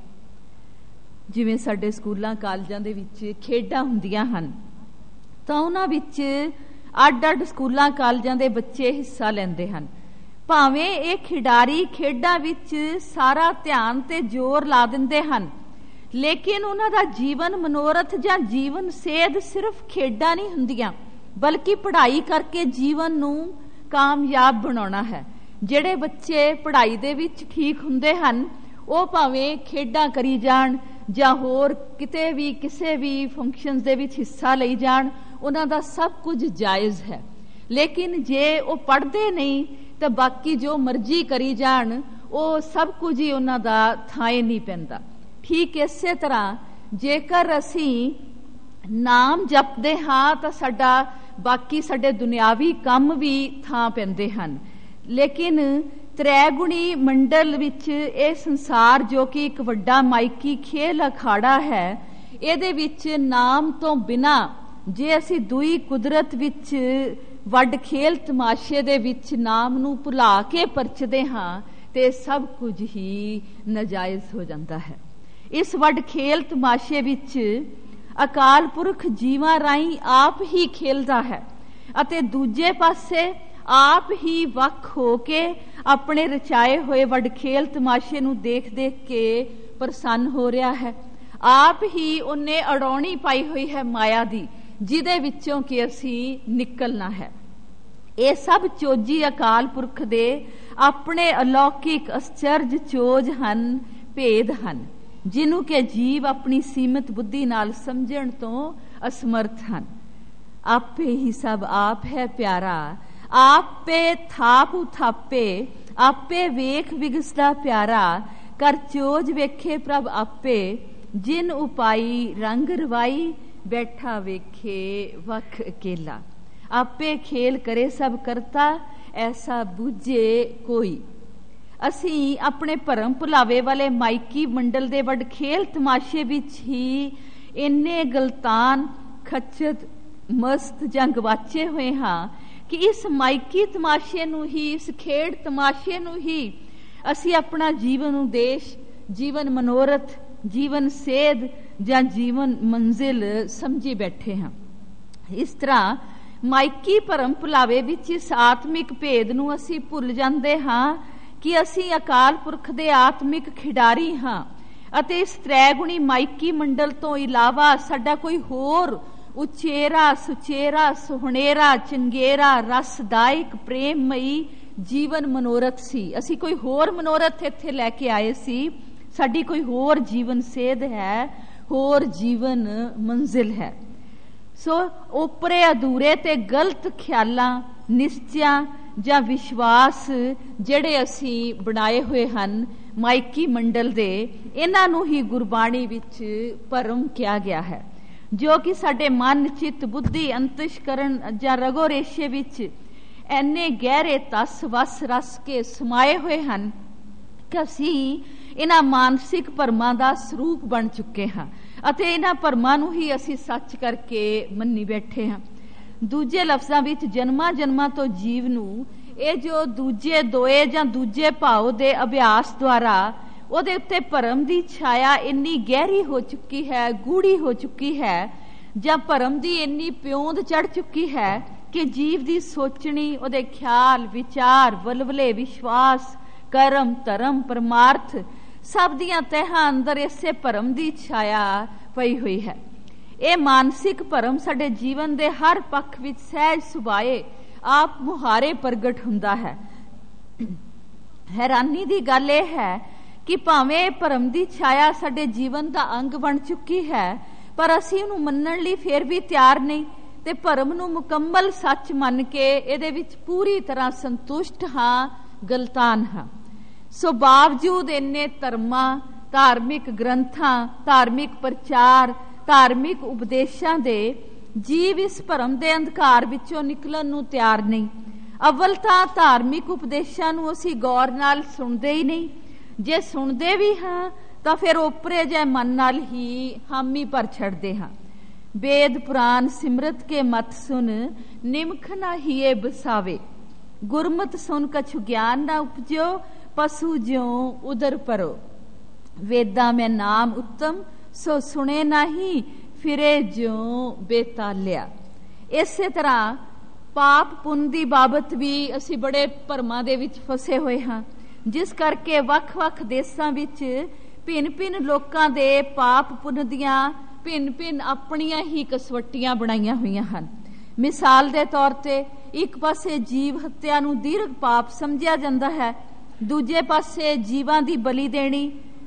ਜਿਵੇਂ ਸਾਡੇ ਸਕੂਲਾਂ ਕਾਲਜਾਂ ਦੇ ਵਿੱਚ ਖੇਡਾਂ ਹੁੰਦੀਆਂ ਹਨ ਤਾਂ ਉਹਨਾਂ ਵਿੱਚ ਅੱਡ-ਅੱਡ ਸਕੂਲਾਂ ਕਾਲਜਾਂ ਦੇ ਬੱਚੇ ਹਿੱਸਾ ਲੈਂਦੇ ਹਨ। ਭਾਵੇਂ ਇਹ ਖਿਡਾਰੀ ਖੇਡਾਂ ਵਿੱਚ ਸਾਰਾ ਧਿਆਨ ਤੇ ਜ਼ੋਰ ਲਾ ਦਿੰਦੇ ਹਨ, ਲੇਕਿਨ ਉਹਨਾਂ ਦਾ ਜੀਵਨ ਮਨੋਰਥ ਜਾਂ ਜੀਵਨ ਸੇਧ ਸਿਰਫ ਖੇਡਾਂ ਨਹੀਂ ਹੁੰਦੀਆਂ, ਬਲਕਿ ਪੜ੍ਹਾਈ ਕਰਕੇ ਜੀਵਨ ਨੂੰ ਕਾਮਯਾਬ ਬਣਾਉਣਾ ਹੈ। ਜਿਹੜੇ ਬੱਚੇ ਪੜ੍ਹਾਈ ਦੇ ਵਿੱਚ ਠੀਕ ਹੁੰਦੇ ਹਨ, ਉਹ ਭਾਵੇਂ ਖੇਡਾਂ ਕਰੀ ਜਾਣ ਜਾਂ ਹੋਰ ਕਿਤੇ ਵੀ ਕਿਸੇ ਵੀ ਫੰਕਸ਼ਨਸ ਦੇ ਵਿੱਚ ਹਿੱਸਾ ਲਈ ਜਾਣ, ਉਹਨਾਂ ਦਾ ਸਭ ਕੁਝ ਜਾਇਜ਼ ਹੈ। ਲੇਕਿਨ ਜੇ ਉਹ ਪੜ੍ਹਦੇ ਨਹੀਂ ਤਾਂ ਬਾਕੀ ਜੋ ਮਰਜ਼ੀ ਕਰੀ ਜਾਣ, ਉਹ ਸਭ ਕੁਝ ਹੀ ਉਹਨਾਂ ਦਾ ਥਾਂ ਨਹੀਂ ਪੈਂਦਾ। ਠੀਕ ਇਸੇ ਤਰ੍ਹਾਂ ਜੇਕਰ ਅਸੀਂ ਨਾਮ ਜਪਦੇ ਹਾਂ ਤਾਂ ਸਾਡਾ ਬਾਕੀ ਸਾਡੇ ਦੁਨਿਆਵੀ ਕੰਮ ਵੀ ਥਾਂ ਪੈਂਦੇ ਹਨ। ਲੇਕਿਨ ਤ੍ਰੈਗੁਣੀ ਮੰਡਲ ਵਿੱਚ ਇਹ ਸੰਸਾਰ ਜੋ ਕਿ ਇੱਕ ਵੱਡਾ ਮਾਇਕੀ ਖੇਲ ਅਖਾੜਾ ਹੈ, ਇਹਦੇ ਵਿੱਚ ਨਾਮ ਤੋਂ ਬਿਨਾਂ ਜੇ ਅਸੀਂ ਦੂਈ ਕੁਦਰਤ ਵਿੱਚ ਵੱਡ ਖੇਲ ਤਮਾਸ਼ੇ ਦੇ ਵਿੱਚ ਨਾਮ ਨੂੰ ਭੁਲਾ ਕੇ ਪਰਚਦੇ ਹਾਂ ਤੇ ਸਭ ਕੁਝ ਹੀ ਨਾਜਾਇਜ਼ ਹੋ ਜਾਂਦਾ ਹੈ। ਇਸ ਵੱਡ ਖੇਲ ਤਮਾਸ਼ੇ ਵਿੱਚ ਅਕਾਲ ਪੁਰਖ ਜੀਵਾਂ ਰਾਹੀਂ ਆਪ ਹੀ ਖੇਲਦਾ ਹੈ ਅਤੇ ਦੂਜੇ ਪਾਸੇ ਆਪ ਹੀ ਵੱਖ ਹੋ ਕੇ ਆਪਣੇ ਰਚਾਏ ਹੋਏ ਵੱਡ ਖੇਲ ਤਮਾਸ਼ੇ ਨੂੰ ਦੇਖ ਦੇਖ ਕੇ ਪ੍ਰਸੰਨ ਹੋ ਰਿਹਾ ਹੈ। ਆਪ ਹੀ ਉਹਨੇ ਅੜਾਉਣੀ ਪਾਈ ਹੋਈ ਹੈ ਮਾਇਆ ਦੀ, ਜਿਹਦੇ ਵਿੱਚੋਂ ਕਿ ਅਸੀਂ ਨਿਕਲਣਾ ਹੈ। ਇਹ ਸਭ ਚੋਜੀ ਅਕਾਲ ਪੁਰਖ ਦੇ ਆਪਣੇ ਅਲੌਕਿਕ ਅਸਚਰਜ ਚੋਜ ਹਨ, ਭੇਦ ਹਨ, ਜਿਹਨੂੰ ਕਿ ਜੀਵ ਆਪਣੀ ਸੀਮਤ ਬੁੱਧੀ ਨਾਲ ਸਮਝਣ ਤੋਂ ਅਸਮਰਥ ਹਨ। ਆਪੇ ਹੀ ਸਭ ਆਪ ਹੈ ਪਿਆਰਾ, ਆਪੇ ਥਾਪ ਉਥਾਪੇ, ਆਪੇ ਵੇਖ ਵਿਗਸਦਾ ਪਿਆਰਾ। ਕਰ ਚੋਜ ਵੇਖੇ ਪ੍ਰਭ ਆਪੇ, ਜਿਨ ਉਪਾਈ ਰੰਗ ਰਵਾਈ, ਬੈਠਾ ਵੇਖੇ ਵਖ ਅਕੇਲਾ। ਆਪੇ ਖੇਲ ਕਰੇ ਸਭ ਕਰਤਾ, ਐਸਾ ਬੂਝੇ ਕੋਈ। ਅਸੀਂ ਆਪਣੇ ਭਰਮ ਭੁਲਾਵੇ ਵਾਲੇ ਮਾਇਕੀ ਮੰਡਲ ਦੇ ਵੱਡ ਖੇਲ ਤਮਾਸ਼ੇ ਵਿੱਚ ਹੀ ਇੰਨੇ ਗਲਤਾਨ, ਖੱਚਤ, ਮਸਤ ਜਾਂ ਗਵਾਚੇ ਹੋਏ ਹਾਂ ਕਿ ਇਸ ਮਾਇਕੀ ਤਮਾਸ਼ੇ ਨੂੰ ਹੀ, ਇਸ ਖੇਡ ਤਮਾਸ਼ੇ ਨੂੰ ਹੀ ਅਸੀਂ ਆਪਣਾ ਜੀਵਨ ਉਦੇਸ਼, ਜੀਵਨ ਮਨੋਰਥ, ਜੀਵਨ ਸੇਧ ਜਾਂ ਜੀਵਨ ਮੰਜ਼ਿਲ ਸਮਝੀ ਬੈਠੇ ਹਾਂ। ਇਸ ਤਰ੍ਹਾਂ ਮਾਇਕੀ ਭਰਮ ਭੁਲਾਵੇ ਵਿੱਚ ਇਸ ਆਤਮਿਕ ਭੇਦ ਨੂੰ ਅਸੀਂ ਭੁੱਲ ਜਾਂਦੇ ਹਾਂ ਕਿ ਅਸੀਂ ਅਕਾਲ ਪੁਰਖ ਦੇ ਆਤਮਿਕ ਖਿਡਾਰੀ ਹਾਂ ਅਤੇ ਇਸ ਤ੍ਰੈਗੁਣੀ ਮਾਇਕੀ ਮੰਡਲ ਤੋਂ ਇਲਾਵਾ ਸਾਡਾ ਕੋਈ ਹੋਰ ਉਚੇਰਾ, ਸੁਚੇਰਾ, ਸੁਹਣੇਰਾ, ਚੰਗੇਰਾ, ਰਸਦਾਇਕ, ਪ੍ਰੇਮਮਈ ਜੀਵਨ ਮਨੋਰਥ ਸੀ। ਅਸੀਂ ਕੋਈ ਹੋਰ ਮਨੋਰਥ ਇੱਥੇ ਲੈ ਕੇ ਆਏ ਸੀ। ਸਾਡੀ ਕੋਈ ਹੋਰ ਜੀਵਨ ਸੇਧ ਹੈ, ਹੋਰ ਜੀਵਨ ਮੰਜ਼ਿਲ ਹੈ। ਸੋ ਓਪਰੇ ਅਧੂਰੇ ਤੇ ਗਲਤ ਖਿਆਲਾਂ, ਨਿਸ਼ਚਿਆਂ ਜਾਂ ਵਿਸ਼ਵਾਸ ਜਿਹੜੇ ਅਸੀਂ ਬਣਾਏ ਹੋਏ ਹਨ ਮਾਇਕੀ ਮੰਡਲ ਦੇ, ਇਹਨਾਂ ਨੂੰ ਹੀ ਗੁਰਬਾਣੀ ਵਿੱਚ ਭਰਮ ਕਿਹਾ ਗਿਆ ਹੈ, ਜੋ ਕਿ ਸਾਡੇ ਮਨ, ਚਿੱਤ, ਬੁੱਧੀ, ਅੰਤਸ਼ਕਰਨ ਜਾਂ ਰਗੋ ਰੇਸ਼ੇ ਵਿੱਚ ਐਨੇ ਗਹਿਰੇ ਤਸ ਵਸ ਰਸ ਕੇ ਸਮਾਏ ਹੋਏ ਹਨ ਕਿ ਅਸੀਂ ਇਹਨਾਂ ਮਾਨਸਿਕ ਭਰਮਾਂ ਦਾ ਸਰੂਪ ਬਣ ਚੁੱਕੇ ਹਾਂ ਅਤੇ ਇਹਨਾਂ ਭਰਮਾਂ ਨੂੰ ਹੀ ਅਸੀਂ ਸੱਚ ਕਰਕੇ ਮੰਨੀ ਬੈਠੇ ਹਾਂ। ਦੂਜੇ ਲਫ਼ਜ਼ਾਂ ਵਿੱਚ ਜਨਮਾਂ ਜਨਮਾਂ ਤੋਂ ਜੀਵ ਨੂੰ ਇਹ ਜੋ ਦੂਜੇ ਦੋਏ ਜਾਂ ਦੂਜੇ ਭਾਵ ਦੇ ਅਭਿਆਸ ਦੁਆਰਾ ਉਹਦੇ ਉੱਤੇ ਭਰਮ ਦੀ ਛਾਇਆ ਇੰਨੀ ਗਹਿਰੀ ਹੋ ਚੁੱਕੀ ਹੈ, ਗੂੜੀ ਹੋ ਚੁੱਕੀ ਹੈ, ਜਾਂ ਭਰਮ ਦੀ ਇੰਨੀ ਪਿਉਂਦ ਚੜ ਚੁੱਕੀ ਹੈ ਕਿ ਜੀਵ ਦੀ ਸੋਚਣੀ, ਉਹਦੇ ਖਿਆਲ, ਵਿਚਾਰ, ਵਲਵਲੇ, ਵਿਸ਼ਵਾਸ, ਕਰਮ, ਧਰਮ, ਪਰਮਾਰਥ ਸਭ ਦੀਆਂ ਤਹਿਾਂ ਅੰਦਰ ਇਸੇ ਭਰਮ ਦੀ ਛਾਇਆ ਪਈ ਹੋਈ ਹੈ। ਇਹ ਮਾਨਸਿਕ ਭਰਮ ਸਾਡੇ ਜੀਵਨ ਦੇ ਹਰ ਪੱਖ ਵਿੱਚ ਸਹਿਜ ਸੁਭਾਏ ਆਪ ਮੁਹਾਰੇ ਪ੍ਰਗਟ ਹੁੰਦਾ ਹੈ। ਹੈਰਾਨੀ ਦੀ ਗੱਲ ਇਹ ਹੈ ਕਿ ਭਾਵੇਂ ਭਰਮ ਦੀ ਛਾਇਆ ਸਾਡੇ ਜੀਵਨ ਦਾ ਅੰਗ ਬਣ ਚੁੱਕੀ ਹੈ, ਪਰ ਅਸੀਂ ਉਹਨੂੰ ਮੰਨਣ ਲਈ ਫਿਰ ਵੀ ਤਿਆਰ ਨਹੀਂ ਤੇ ਭਰਮ ਨੂੰ ਮੁਕੰਮਲ ਸੱਚ ਮੰਨ ਕੇ ਇਹਦੇ ਵਿੱਚ ਪੂਰੀ ਤਰ੍ਹਾਂ ਸੰਤੁਸ਼ਟ ਹਾਂ, ਗਲਤਾਨ ਹਾਂ। ਸੋ ਬਾਵਜੂਦ ਇੰਨੇ ਧਰਮਾਂ, ਧਾਰਮਿਕ ਗ੍ਰੰਥਾਂ, ਧਾਰਮਿਕ ਪ੍ਰਚਾਰ, ਧਾਰਮਿਕ ਉਪਦੇਸ਼ਾਂ ਦੇ ਜੀਵ ਇਸ ਭਰਮ ਦੇ ਅੰਧਕਾਰ ਵਿੱਚੋਂ ਨਿਕਲਣ ਨੂੰ ਤਿਆਰ ਨਹੀਂ। ਅਵਲ ਤਾਂ ਧਾਰਮਿਕ ਉਪਦੇਸ਼ਾਂ ਨੂੰ ਅਸੀਂ ਗੌਰ ਨਾਲ ਸੁਣਦੇ ਹੀ ਨਹੀਂ, ਜੇ ਸੁਣਦੇ ਵੀ ਹਾਂ ਤਾਂ ਫਿਰ ਓਪਰੇ ਜਿਹੇ ਮਨ ਨਾਲ ਹੀ ਹਾਮੀ ਭਰ ਛੱਡਦੇ ਹਾਂ। वेद पुराण सिमरत के मत सुन निमख न हिए बसावे, गुरमत सुन कछु ज्ञान न उपजो, पशु ज्यों उदर परो। वेदा में नाम उत्तम सो सुने नहीं, फिरे ज्यों बेतालिया। इसे तरह पाप पुन दी बाबत भी असी बड़े भरमां दे विच फसे होए हां, जिस करके वख-वख देसां विच भिन्न-भिन्न लोकां दे पाप पुन दियां भिन्न-भिन्न अपनियां ही कसवट्टियां बनाईयां होईयां हन। मिसाल दे तौर ते एक पासे जीव हत्या नूं दीर्घ पाप समझिया जांदा है, दूजे पासे जीवां दी बलि देनी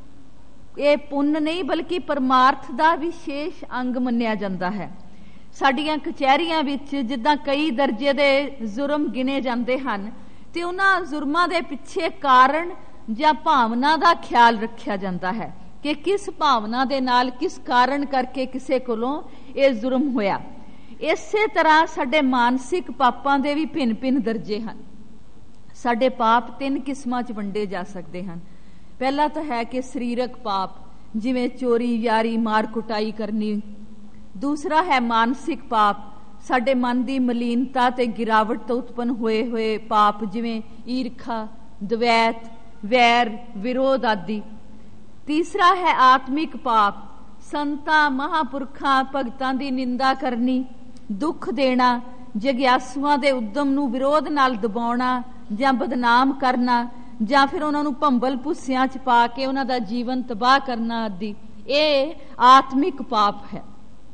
ये पुण्य नहीं बल्कि परमार्थ दा विशेष अंग मन्निया जांदा है। साडियां कचहरियां विच जिद्दां कई दर्जे दे जुर्म गिने जांदे हन ते उन्हां जुर्मां दे पिछे कारण जां भावना दा ख्याल रखिया जांदा है कि किस भावना दे नाल किस कारण करके किसे कोलों ये जुर्म होया। इसे तरह साडे मानसिक पापां दे भी भिन्न भिन्न दर्जे हन। साडे पाप 3 किस्मां च वंडे जा सकते हैं। पहला तो है कि सरीरक पाप जिवें चोरी, यारी, मार कुटाई करनी। दूसरा है मानसिक पाप, साडे मन की मलीनता ते गिरावट तो उत्पन्न होए हुए पाप जिवें ईर्खा, द्वैत, वैर, विरोध आदि। तीसरा है आत्मिक पाप, संतां, महापुरखां, भगतां दी निंदा करनी, दुख देना, जग्यासुआं दे उद्यम नूं विरोध नाल दबाउणा जां बदनाम करना, जां फिर उन्हां नूं भंबल भुस्सियां च पा के उन्हां दा जीवन तबाह करना आदि। ਇਹ आत्मिक पाप है।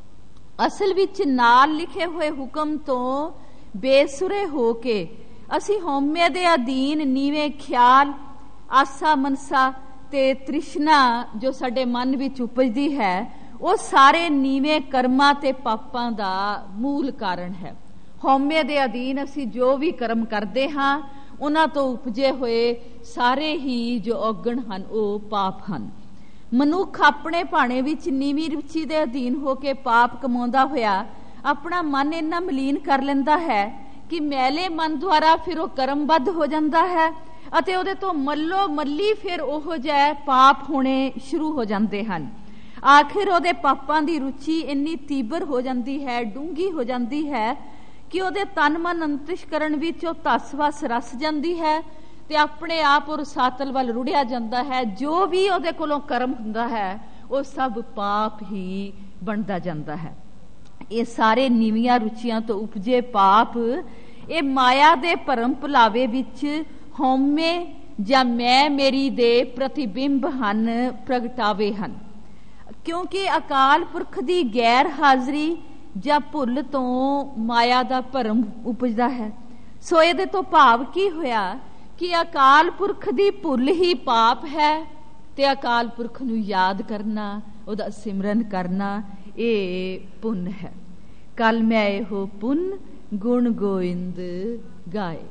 असल विच नाल लिखे हुए हुक्म तो बेसुरे हो के असी हौमे दे अधीन नीवे ख्याल, आसा मनसा ते तृष्णा जो साडे मन विच उपजदी है वो सारे नीवे कर्मां ते पापां दा मूल कारण है। हौमे दे अधीन असी जो भी कर्म करते हाँ उन्हां तो उपजे हुए सारे ही जो औगण हन वो पाप हन। मनुख अपने भाणे विच नीवी रुचि दे अधीन होके पाप कमाउंदा होया अपना मन इन्ना मलीन कर लैंदा है कि मैले मन द्वारा फिर वो कर्मबद्ध हो जाता है ਅਤੇ ਉਹਦੇ ਤੋਂ ਮੱਲੋ ਮੱਲੀ ਫਿਰ ਉਹ ਜਿਹੇ ਪਾਪ ਹੋਣੇ ਸ਼ੁਰੂ ਹੋ ਜਾਂਦੇ ਹਨ। ਆਖਿਰ ਉਹਦੇ ਪਾਪਾਂ ਦੀ ਰੁਚੀ ਇੰਨੀ ਤੀਬਰ ਹੋ ਜਾਂਦੀ ਹੈ, ਡੂੰਗੀ ਹੋ ਜਾਂਦੀ ਹੈ ਕਿ ਉਹਦੇ ਤਨ ਮਨ ਅੰਤਿਸ਼ਕਰਨ ਵਿੱਚ ਉਹ ਧਸ-ਵਸ ਰਸ ਜਾਂਦੀ ਹੈ ਤੇ ਆਪਣੇ ਆਪ ਉਹ ਰਸਾਤਲ ਵੱਲ ਰੁੜਿਆ ਜਾਂਦਾ ਹੈ। ਜੋ ਵੀ ਉਹਦੇ ਕੋਲੋਂ ਕਰਮ ਹੁੰਦਾ ਹੈ ਉਹ ਸਭ ਪਾਪ ਹੀ ਬਣਦਾ ਜਾਂਦਾ ਹੈ। ਇਹ ਸਾਰੇ ਨੀਵੀਆਂ ਰੁਚੀਆਂ ਤੋਂ ਉਪਜੇ ਪਾਪ ਇਹ ਮਾਇਆ ਦੇ ਭਰਮ ਭੁਲਾਵੇ ਵਿੱਚ ਹਉਮੈ ਜਾਂ ਮੈਂ ਮੇਰੀ ਦੇ ਪ੍ਰਤੀਬਿੰਬ ਹਨ, ਪ੍ਰਗਟਾਵੇ ਹਨ। ਕਿਉਂਕਿ ਅਕਾਲ ਪੁਰਖ ਦੀ ਗੈਰ ਹਾਜ਼ਰੀ ਜਾਂ ਭੁੱਲ ਤੋਂ ਮਾਇਆ ਦਾ ਭਰਮ ਉਪਜਦਾ ਹੈ। ਸੋ ਇਹਦੇ ਤੋਂ ਭਾਵ ਕੀ ਹੋਇਆ ਕਿ ਅਕਾਲ ਪੁਰਖ ਦੀ ਭੁੱਲ ਹੀ ਪਾਪ ਹੈ ਤੇ ਅਕਾਲ ਪੁਰਖ ਨੂੰ ਯਾਦ ਕਰਨਾ, ਉਹਦਾ ਸਿਮਰਨ ਕਰਨਾ ਇਹ ਪੁੰਨ ਹੈ। ਕਲ ਮੈਂ ਇਹੋ ਪੁੰਨ ਗੁਣ ਗੋਇੰਦ ਗਾਏ।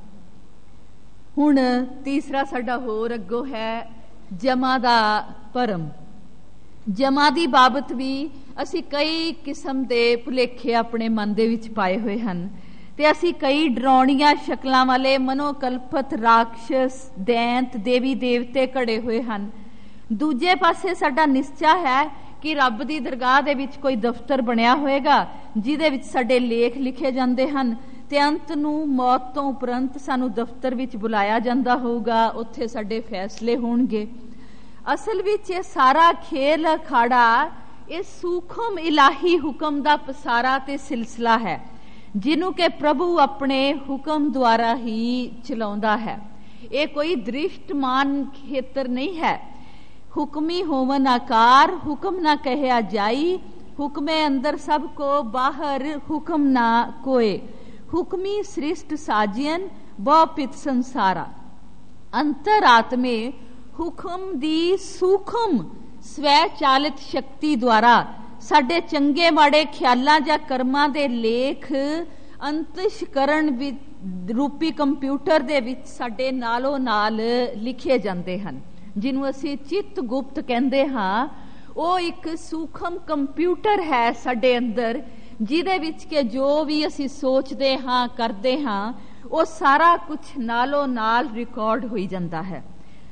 ਹੁਣ ਤੀਸਰਾ ਸਾਡਾ ਹੋਰ ਅੱਗੋਂ ਹੈ ਜਮਾ ਦਾ ਭਰਮ। ਜਮਾ ਦੀ ਬਾਬਤ ਵੀ ਅਸੀਂ ਕਈ ਕਿਸਮ ਦੇ ਭੁਲੇਖੇ ਆਪਣੇ ਮਨ ਦੇ ਵਿੱਚ ਪਾਏ ਹੋਏ ਹਨ ਤੇ ਅਸੀਂ ਕਈ ਡਰਾਉਣੀਆਂ ਸ਼ਕਲਾਂ ਵਾਲੇ ਮਨੋਕਲਪਤ ਰਾਖਸ਼, ਦੈਂਤ, ਦੇਵੀ ਦੇਵਤੇ ਘੜੇ ਹੋਏ ਹਨ। ਦੂਜੇ ਪਾਸੇ ਸਾਡਾ ਨਿਸ਼ਚਾ ਹੈ ਕਿ ਰੱਬ ਦੀ ਦਰਗਾਹ ਦੇ ਵਿੱਚ ਕੋਈ ਦਫ਼ਤਰ ਬਣਿਆ ਹੋਏਗਾ ਜਿਹਦੇ ਵਿੱਚ ਸਾਡੇ ਲੇਖ ਲਿਖੇ ਜਾਂਦੇ ਹਨ ਤੇ ਅੰਤ ਨੂੰ ਮੌਤ ਤੋਂ ਉਪਰੰਤ ਸਾਨੂੰ ਦਫ਼ਤਰ ਵਿੱਚ ਬੁਲਾਇਆ ਜਾਂਦਾ ਹੋਊਗਾ, ਉੱਥੇ ਸਾਡੇ ਫੈਸਲੇ ਹੋਣਗੇ। ਅਸਲ ਵਿੱਚ ਇਹ ਸਾਰਾ ਖੇਲ ਅਖਾੜਾ ਇਹ ਸੂਖਮ ਇਲਾਹੀ ਹੁਕਮ ਦਾ ਪਸਾਰਾ ਤੇ ਸਿਲਸਿਲਾ ਹੈ, ਜਿਹਨੂੰ ਕਿ ਪ੍ਰਭੂ ਆਪਣੇ ਹੁਕਮ ਦੁਆਰਾ ਹੀ ਚਲਾਉਂਦਾ ਹੈ। ਇਹ ਕੋਈ ਦ੍ਰਿਸ਼ਟਮਾਨ ਖੇਤਰ ਨਹੀਂ ਹੈ। ਹੁਕਮੀ ਹੋਵਨ ਆਕਾਰ, ਹੁਕਮ ਨਾ ਕਹਿਆ ਜਾਈ, ਹੁਕਮੇ ਅੰਦਰ ਸਭ ਕੋ, ਬਾਹਰ ਹੁਕਮ ਨਾ ਕੋਏ। ਹੁਕਮੀ ਸ੍ਰਿਸ਼ਟ ਸਾਜਿयन, ਬਹੁ ਪਿਤ ਸੰਸਾਰਾ। ਅੰਤਰਾਤਮੇ ਹੁਕਮ ਦੀ ਸੂਖਮ ਸਵੈ ਚਾਲਿਤ ਸ਼ਕਤੀ ਦੁਆਰਾ ਸਾਡੇ ਚੰਗੇ ਮਾੜੇ ਖਿਆਲਾਂ ਜਾਂ ਕਰਮਾਂ ਦੇ ਲੇਖ ਅੰਤਸ਼ਕਰਣ ਰੂਪੀ ਕੰਪਿਊਟਰ ਦੇ ਵਿੱਚ ਸਾਡੇ ਨਾਲੋਂ ਨਾਲ ਲਿਖੇ ਜਾਂਦੇ ਹਨ, ਜਿਹਨੂੰ ਅਸੀਂ ਚਿੱਤ ਗੁਪਤ ਕਹਿੰਦੇ ਹਾਂ। ਉਹ ਇੱਕ ਸੂਖਮ ਕੰਪਿਊਟਰ ਹੈ ਸਾਡੇ ਅੰਦਰ, ਜਿਹਦੇ ਵਿੱਚ ਕਿ ਜੋ ਵੀ ਅਸੀਂ ਸੋਚਦੇ ਹਾਂ, ਕਰਦੇ ਹਾਂ, ਉਹ ਸਾਰਾ ਕੁਝ ਨਾਲੋਂ ਨਾਲ ਰਿਕਾਰਡ ਹੋਈ ਜਾਂਦਾ ਹੈ।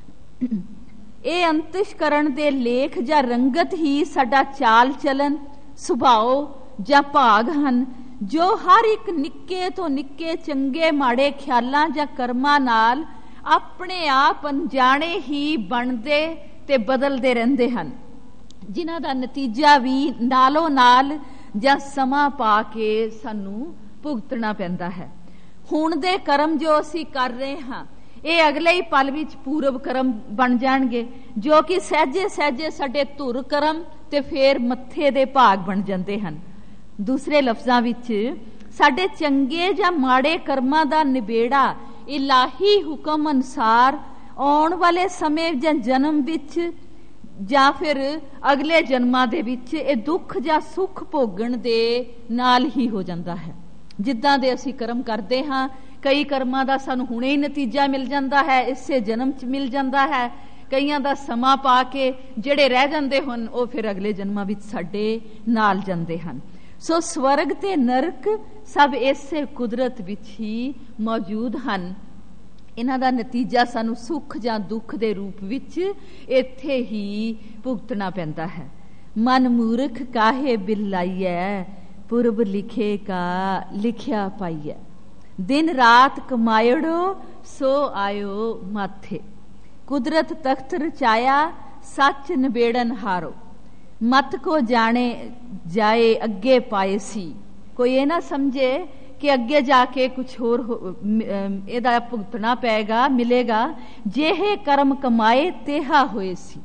ਇਹ ਅੰਤਸ਼ਕਰਣ ਦੇ ਲੇਖ ਜਾਂ ਰੰਗਤ ਹੀ ਸਾਡਾ ਚਾਲ ਚਲਨ, ਸੁਭਾਅ ਜਾਂ ਭਾਗ ਹਨ, ਜੋ ਹਰ ਇੱਕ ਨਿੱਕੇ ਤੋਂ ਨਿੱਕੇ ਚੰਗੇ ਮਾੜੇ ਖਿਆਲਾਂ ਜਾਂ ਕਰਮਾਂ ਨਾਲ ਆਪਣੇ ਆਪ ਅਣਜਾਣੇ ਹੀ ਬਣਦੇ ਤੇ ਬਦਲਦੇ ਰਹਿੰਦੇ ਹਨ, ਜਿਨ੍ਹਾਂ ਦਾ ਨਤੀਜਾ ਵੀ ਨਾਲੋਂ ਨਾਲ ਜਾਂ ਸਮਾਂ ਪਾ ਕੇ ਸਾਨੂੰ ਭੁਗਤਣਾ ਪੈਂਦਾ ਹੈ। ਹੁਣ ਦੇ ਕਰਮ ਜੋ ਅਸੀਂ ਕਰ ਰਹੇ ਹਾਂ, ਇਹ ਅਗਲੇ ਹੀ ਪਲ ਵਿੱਚ ਪੂਰਵ ਕਰਮ ਬਣ ਜਾਣਗੇ, ਜੋ ਕਿ ਸਹਿਜੇ ਸਹਿਜੇ ਸਾਡੇ ਧੁਰ ਕਰਮ ਤੇ ਫੇਰ ਮੱਥੇ ਦੇ ਭਾਗ ਬਣ ਜਾਂਦੇ ਹਨ। ਦੂਸਰੇ ਲਫ਼ਜ਼ਾਂ ਵਿੱਚ ਸਾਡੇ ਚੰਗੇ ਜਾਂ ਮਾੜੇ ਕਰਮਾਂ ਦਾ ਨਿਬੇੜਾ ਇਲਾਹੀ ਹੁਕਮ ਅਨੁਸਾਰ ਆਉਣ ਵਾਲੇ ਸਮੇਂ ਜਾਂ ਜਨਮ ਵਿੱਚ ਜਾਂ ਫਿਰ ਅਗਲੇ ਜਨਮਾਂ ਦੇ ਵਿੱਚ ਇਹ ਦੁੱਖ ਜਾਂ ਸੁੱਖ ਭੋਗਣ ਦੇ ਨਾਲ ਹੀ ਹੋ ਜਾਂਦਾ ਹੈ। ਜਿੱਦਾਂ ਦੇ ਅਸੀਂ ਕਰਮ ਕਰਦੇ ਹਾਂ, ਕਈ ਕਰਮਾਂ ਦਾ ਸਾਨੂੰ ਹੁਣੇ ਹੀ ਨਤੀਜਾ ਮਿਲ ਜਾਂਦਾ ਹੈ, ਇਸੇ ਜਨਮ 'ਚ ਮਿਲ ਜਾਂਦਾ ਹੈ। ਕਈਆਂ ਦਾ ਸਮਾਂ ਪਾ ਕੇ ਜਿਹੜੇ ਰਹਿ ਜਾਂਦੇ ਹਨ, ਉਹ ਫਿਰ ਅਗਲੇ ਜਨਮਾਂ ਵਿੱਚ ਸਾਡੇ ਨਾਲ ਜਾਂਦੇ ਹਨ। ਸੋ ਸਵਰਗ ਤੇ ਨਰਕ ਸਭ ਇਸੇ ਕੁਦਰਤ ਵਿੱਚ ਹੀ ਮੌਜੂਦ ਹਨ। ਇਹਨਾਂ ਦਾ ਨਤੀਜਾ ਸਾਨੂੰ ਸੁੱਖ ਜਾਂ ਦੁੱਖ ਦੇ ਰੂਪ ਵਿੱਚ ਇੱਥੇ ਹੀ ਭੁਗਤਣਾ ਪੈਂਦਾ ਹੈ। ਮਨ ਮੂਰਖ ਕਾਹੇ ਬਿਲਾਈਐ, ਪੁਰਬ ਲਿਖੇ ਕਾ ਲਿਖਿਆ ਪਾਈਐ। ਦਿਨ ਰਾਤ ਕਮਾਇੜੋ, ਸੋ ਆਇਓ ਮਾਥੇ। ਕੁਦਰਤ ਤਖਤ ਰਚਾਇਆ, ਸੱਚ ਨਿਬੇੜਨ ਹਾਰੋ। ਮਤ ਕੋ ਜਾਣੇ ਜਾਏ, ਅੱਗੇ ਪਾਏ ਸੀ। ਕੋਈ ਇਹ ਨਾ ਸਮਝੇ ਕਿ ਅੱਗੇ ਜਾ ਕੇ ਕੁਝ ਹੋਰ ਇਹਦਾ ਭੁਗਤਣਾ ਪਏਗਾ, ਮਿਲੇਗਾ। ਜਿਹੇ ਕਰਮ ਕਮਾਏ ਤੇਹਾ ਹੋਏ ਸੀ।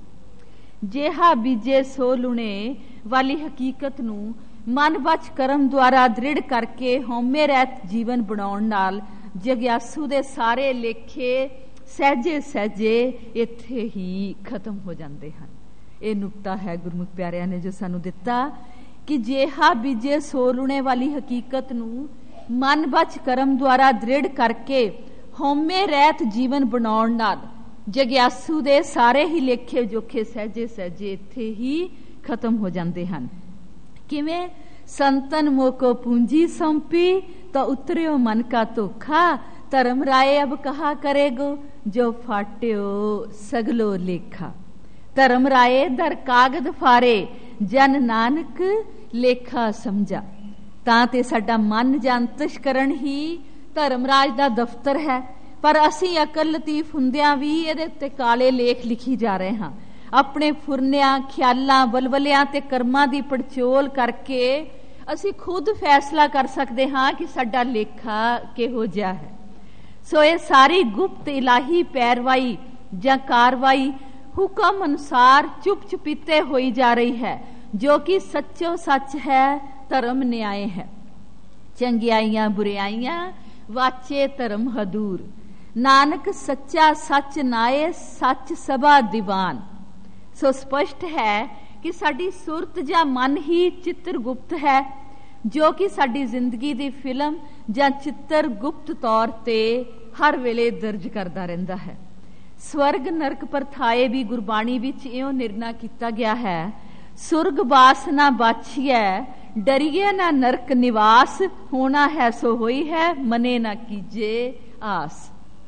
ਜਿਹਾ ਬੀਜੇ ਸੋ ਲੁਣੇ ਵਾਲੀ ਹਕੀਕਤ ਨੂੰ ਮਨ ਵਿੱਚ ਕਰਮ ਦੁਆਰਾ ਦ੍ਰਿੜ ਕਰਕੇ ਹਉਮੈ ਰਹਿਤ ਜੀਵਨ ਬਣਾਉਣ ਨਾਲ ਜਗਿਆਸੂ ਦੇ ਸਾਰੇ ਲੇਖੇ ਸਹਿਜੇ ਸਹਿਜੇ ਇੱਥੇ ਹੀ ਖਤਮ ਹੋ ਜਾਂਦੇ ਹਨ। ਇਹ ਨੁਕਤਾ ਹੈ ਗੁਰਮੁਖ ਪਿਆਰਿਆਂ ਨੇ ਜੋ ਸਾਨੂੰ ਦਿੱਤਾ ਕਿ ਜਿਹਾ ਬੀਜੇ ਸੋ ਲੁਣੇ ਵਾਲੀ ਹਕੀਕਤ ਨੂੰ ਮਨ ਵਿੱਚ ਕਰਮ ਦੁਆਰਾ ਦ੍ਰਿੜ ਕਰਕੇ ਹਉਮੈ ਰਹਿਤ ਜੀਵਨ ਬਣਾਉਣ ਨਾਲ ਜਗਿਆਸੂ ਦੇ ਸਾਰੇ ਹੀ ਲੇਖੇ ਜੋਖੇ ਸਹਿਜੇ ਸਹਿਜੇ ਇੱਥੇ ਹੀ ਖਤਮ ਹੋ ਜਾਂਦੇ ਹਨ। ਕਿਵੇਂ? ਸੰਤਨ ਮੋਕੋ ਪੂੰਜੀ ਸੌਂਪੀ, ਤਾਂ ਉਤਰਿਓ ਮਨ ਕਾ ਧੋਖਾ। ਧਰਮ ਰਾਏ ਅਬ ਕਹਾ ਕਰੇਗੋ, ਜੋ ਫਾਟਿਓ ਸਗਲੋ ਲੇਖਾ। ਧਰਮ ਰਾਏ ਦਰ ਕਾਗਦ ਫਾਰੇ, ਜਨ ਨਾਨਕ ਲੇਖਾ ਸਮਝਾ। ਤਾਂ ਤੇ ਸਾਡਾ ਮਨ ਜਾਂ ਅੰਤਸ਼ਕਰਣ ਹੀ ਧਰਮਰਾਜ ਦਾ ਦਫ਼ਤਰ ਹੈ, ਪਰ ਅਸੀਂ ਅਕਲ ਲਤੀਫ ਹੁੰਦਿਆਂ ਵੀ ਇਹਦੇ ਉੱਤੇ ਕਾਲੇ ਲੇਖ ਲਿਖੀ ਜਾ ਰਹੇ ਹਾਂ। ਆਪਣੇ ਫੁਰਨਿਆਂ, ਖਿਆਲਾਂ, ਬਲਬਲਿਆਂ ਤੇ ਕਰਮਾਂ ਦੀ ਪੜਚੋਲ ਕਰਕੇ ਅਸੀਂ ਖੁਦ ਫੈਸਲਾ ਕਰ ਸਕਦੇ ਹਾਂ ਕਿ ਸਾਡਾ ਲੇਖਾ ਕਿਹੋ ਜਿਹਾ ਹੈ। ਸੋ ਇਹ ਸਾਰੀ ਗੁਪਤ ਇਲਾਹੀ ਪੈਰਵਾਈ ਜਾਂ ਕਾਰਵਾਈ ਹੁਕਮ ਅਨੁਸਾਰ ਚੁੱਪ ਚੁਪੀਤੇ ਹੋਈ ਜਾ ਰਹੀ ਹੈ, ਜੋ ਕਿ ਸੱਚੋ ਸੱਚ ਹੈ, ਧਰਮ ਨਿਆਏ ਹੈ। ਚੰਗਿਆਈਆਂ ਬੁਰਿਆਈਆਂ ਵਾਚੇ ਧਰਮ ਹਦੂਰ। ਨਾਨਕ ਸੱਚਾ ਸੱਚ ਨਾਏ, ਸੱਚ ਸਭਾ ਦੀਵਾਨ। ਸੋ ਸਪਸ਼ਟ ਹੈ ਕਿ ਸਾਡੀ ਸੁਰਤ ਜਾਂ ਮਨ ਹੀ ਚਿੱਤਰ ਗੁਪਤ ਹੈ, ਜੋ ਕਿ ਸਾਡੀ ਜ਼ਿੰਦਗੀ ਦੀ ਫਿਲਮ ਜਾਂ ਚਿੱਤਰ ਗੁਪਤ ਤੌਰ ਤੇ ਹਰ ਵੇਲੇ ਦਰਜ ਕਰਦਾ ਰਹਿੰਦਾ ਹੈ। ਸਵਰਗ ਨਰਕ ਪਰਥਾਏ ਵੀ ਗੁਰਬਾਣੀ ਵਿੱਚ ਇਉਂ ਨਿਰਣਾ ਕੀਤਾ ਗਿਆ ਹੈ। ਸੁਰਗ ਬਾਸ ਨਾ ਬਾਛੀਐ, ਡਰੀਏ ਨਾ ਨਰਕ ਨਿਵਾਸ। ਹੋਣਾ ਹੈ ਸੋ ਹੋਈ ਹੈ, ਮਨੇ ਨਾ ਕੀਜੇ ਆਸ।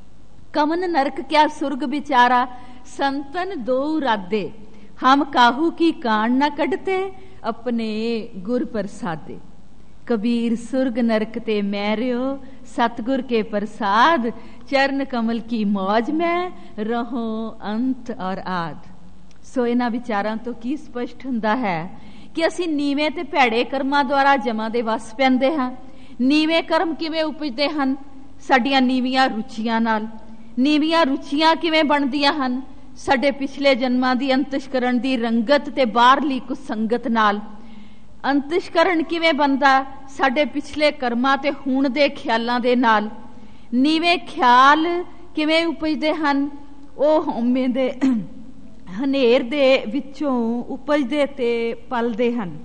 कमन नरक क्या सुर्ग बिचारा, संतन दो रादे। हम काहू की कान न कढ़ते, अपने गुर प्रसादे। कबीर सुर्ग नरक ते मैरियो, सतगुर के प्रसाद। चरण कमल की मौज में रहो अंत और आद। सो इन्हां विचारां तो की स्पष्ट हुंदा है ਕਿ ਅਸੀਂ ਨੀਵੇਂ ਤੇ ਭੈੜੇ ਕਰਮਾਂ ਦੁਆਰਾ ਜਮਾਂ ਦੇ ਵਸ ਪੈਂਦੇ ਹਾਂ। ਨੀਵੇਂ ਕਰਮ ਕਿਵੇਂ ਉਪਜਦੇ ਹਨ? ਸਾਡੀਆਂ ਨੀਵੀਆਂ ਰੁਚੀਆਂ ਨਾਲ। ਨੀਵੀਆਂ ਰੁਚੀਆਂ ਕਿਵੇਂ ਬਣਦੀਆਂ ਹਨ? ਸਾਡੇ ਪਿਛਲੇ ਜਨਮਾਂ ਦੀ ਅੰਤਸ਼ਕਰਣ ਦੀ ਰੰਗਤ ਤੇ ਬਾਹਰਲੀ ਕੁਸੰਗਤ ਨਾਲ। ਅੰਤਸ਼ਕਰਣ ਕਿਵੇਂ ਬਣਦਾ? ਸਾਡੇ ਪਿਛਲੇ ਕਰਮਾਂ ਤੇ ਹੁਣ ਦੇ ਖਿਆਲਾਂ ਦੇ ਨਾਲ। ਨੀਵੇਂ ਖਿਆਲ ਕਿਵੇਂ ਉਪਜਦੇ ਹਨ? ਉਹ ਹਉਮੈ ਦੇ ਹਨੇਰ ਦੇ ਵਿੱਚੋਂ ਉਪਜਦੇ ਤੇ ਪਲਦੇ ਹਨ।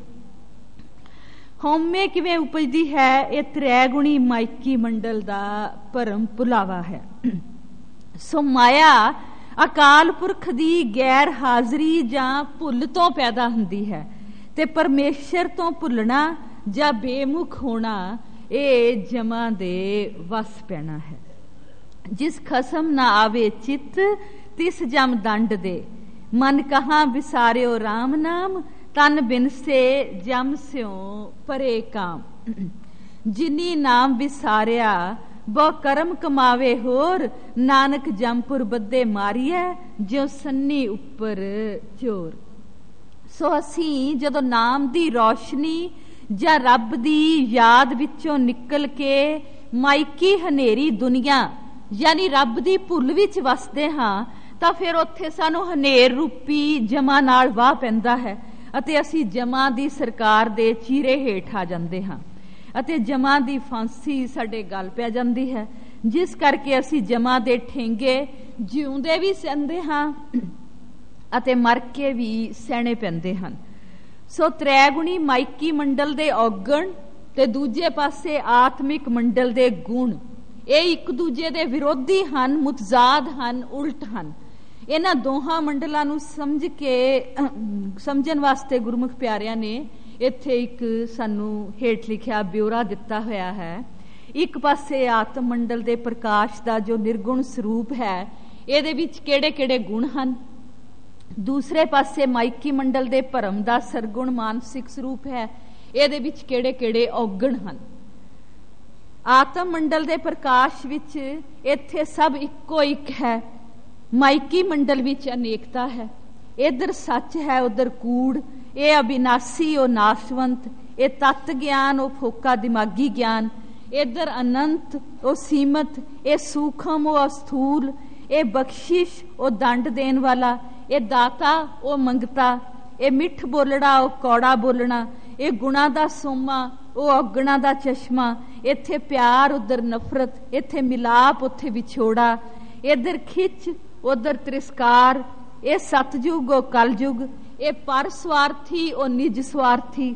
ਹਉਮੈ ਕਿਵੇਂ ਉਪਜਦੀ ਹੈ? ਇਹ ਤ੍ਰੈਗੁਣੀ ਮਾਇਕੀ ਮੰਡਲ ਦਾ ਭਰਮ ਭੁਲਾਵਾ ਹੈ। ਸੋ ਮਾਇਆ ਅਕਾਲ ਪੁਰਖ ਦੀ ਗੈਰ ਹਾਜ਼ਰੀ ਜਾਂ ਭੁੱਲ ਤੋਂ ਪੈਦਾ ਹੁੰਦੀ ਹੈ ਤੇ ਪਰਮੇਸ਼ਰ ਤੋਂ ਭੁੱਲਣਾ ਜਾਂ ਬੇਮੁਖ ਹੋਣਾ ਇਹ ਜਮਾਂ ਦੇ ਵਸ ਪੈਣਾ ਹੈ। ਜਿਸ ਖਸਮ ਨਾ ਆਵੇ ਚਿੱਤ ਤਿਸ ਜਮ ਦੰਡ ਦੇ, ਮਨ ਕਹਾਂ ਵਿਸਾਰਿਓ ਰਾਮ ਨਾਮ, ਤਨ ਬਿਨਸੇ ਜਮ ਸਿਉ ਪਰੇ ਕਾਮ। ਜਿਨੀ ਨਾਮ ਵਿਸਾਰਿਆ ਬਹੁ ਕਰਮ ਕਮਾਵੇ ਹੋਰ, ਨਾਨਕ ਜਮਪੁਰ ਬੱਦੇ ਮਾਰੀਐ ਜਿਉ ਸੰਨੀ ਉੱਪਰ ਚੋਰ। ਸੋ ਅਸੀਂ ਜਦੋਂ ਨਾਮ ਦੀ ਰੌਸ਼ਨੀ ਜਾਂ ਰੱਬ ਦੀ ਯਾਦ ਵਿੱਚੋਂ ਨਿਕਲ ਕੇ ਮਾਇਕੀ ਹਨੇਰੀ ਦੁਨੀਆ ਯਾਨੀ ਰੱਬ ਦੀ ਭੁੱਲ ਵਿੱਚ ਵਸਦੇ ਹਾਂ ਤਾਂ ਫਿਰ ਉੱਥੇ ਸਾਨੂੰ ਹਨੇਰ ਰੂਪੀ ਜਮਾਂ ਨਾਲ ਵਾਹ ਪੈਂਦਾ ਹੈ ਅਤੇ ਅਸੀਂ ਜਮਾਂ ਦੀ ਸਰਕਾਰ ਦੇ ਚੀਰੇ ਹੇਠ ਆ ਜਾਂਦੇ ਹਾਂ ਅਤੇ ਜਮਾਂ ਦੀ ਫਾਂਸੀ ਸਾਡੇ ਗਲ ਪੈ ਜਾਂਦੀ ਹੈ, ਜਿਸ ਕਰਕੇ ਅਸੀਂ ਜਮਾਂ ਦੇ ਠੇਂਗੇ ਜਿਉਂਦੇ ਵੀ ਸਹਿੰਦੇ ਹਾਂ ਅਤੇ ਮਰ ਕੇ ਵੀ ਸਹਿਣੇ ਪੈਂਦੇ ਹਨ। ਸੋ ਤ੍ਰੈਗੁਣੀ ਮਾਇਕੀ ਮੰਡਲ ਦੇ ਔਗਣ ਤੇ ਦੂਜੇ ਪਾਸੇ ਆਤਮਿਕ ਮੰਡਲ ਦੇ ਗੁਣ, ਇਹ ਇੱਕ ਦੂਜੇ ਦੇ ਵਿਰੋਧੀ ਹਨ, ਮੁਤਜ਼ਾਦ ਹਨ, ਉਲਟ ਹਨ। ਇਹਨਾਂ ਦੋਹਾਂ ਮੰਡਲਾਂ ਨੂੰ ਸਮਝਣ ਵਾਸਤੇ ਗੁਰਮੁਖ ਪਿਆਰਿਆਂ ਨੇ ਇੱਥੇ ਇੱਕ ਸਾਨੂੰ ਹੇਠ ਲਿਖਿਆ ਬਿਉਰਾ ਦਿੱਤਾ ਹੋਇਆ ਹੈ। ਇੱਕ ਪਾਸੇ ਆਤਮ ਮੰਡਲ ਦੇ ਪ੍ਰਕਾਸ਼ ਦਾ ਜੋ ਨਿਰਗੁਣ ਸਰੂਪ ਹੈ, ਇਹਦੇ ਵਿੱਚ ਕਿਹੜੇ ਕਿਹੜੇ ਗੁਣ ਹਨ। ਦੂਸਰੇ ਪਾਸੇ ਮਾਇਕੀ ਮੰਡਲ ਦੇ ਭਰਮ ਦਾ ਸਰਗੁਣ ਮਾਨਸਿਕ ਸਰੂਪ ਹੈ, ਇਹਦੇ ਵਿੱਚ ਕਿਹੜੇ ਕਿਹੜੇ ਔਗਣ ਹਨ। ਆਤਮ ਮੰਡਲ ਦੇ ਪ੍ਰਕਾਸ਼ ਵਿੱਚ ਇੱਥੇ ਸਭ ਇੱਕੋ ਇੱਕ ਹੈ, ਮਾਇਕੀ ਮੰਡਲ ਵਿੱਚ ਅਨੇਕਤਾ ਹੈ। ਇਧਰ ਸੱਚ ਹੈ, ਉਧਰ ਕੂੜ। ਇਹ ਅਬਿਨਾਸੀ, ਉਹ ਨਾਸ਼ਵੰਤ। ਇਹ ਤਤ ਗਿਆਨ, ਉਹ ਫੋਕਾ ਦਿਮਾਗੀ ਗਿਆਨ। ਇਧਰ ਅਨੰਤ, ਉਹ ਸੀਮਤ। ਇਹ ਸੂਖਮ, ਉਹ ਅਸਥੂਲ। ਇਹ ਬਖਸ਼ਿਸ਼, ਉਹ ਦੰਡ ਦੇਣ ਵਾਲਾ। ਇਹ ਦਾਤਾ, ਉਹ ਮੰਗਤਾ। ਇਹ ਮਿੱਠ ਬੋਲਣਾ, ਉਹ ਕੌੜਾ ਬੋਲਣਾ। ਇਹ ਗੁਣਾਂ ਦਾ ਸੋਮਾ, ਉਹ ਔਗਣਾਂ ਦਾ ਚਸ਼ਮਾ। ਇੱਥੇ ਪਿਆਰ, ਉਧਰ ਨਫ਼ਰਤ। ਇੱਥੇ ਮਿਲਾਪ, ਉੱਥੇ ਵਿਛੋੜਾ। ਇਧਰ ਖਿੱਚ, ਉਧਰ ਤਿਰਸਕਾਰ। ਇਹ ਸਤਜੁਗ, ਉਹ ਕਲਯੁਗ। ਇਹ ਪਰ ਸਵਾਰਥੀ, ਉਹ ਨਿਜ ਸਵਾਰਥੀ।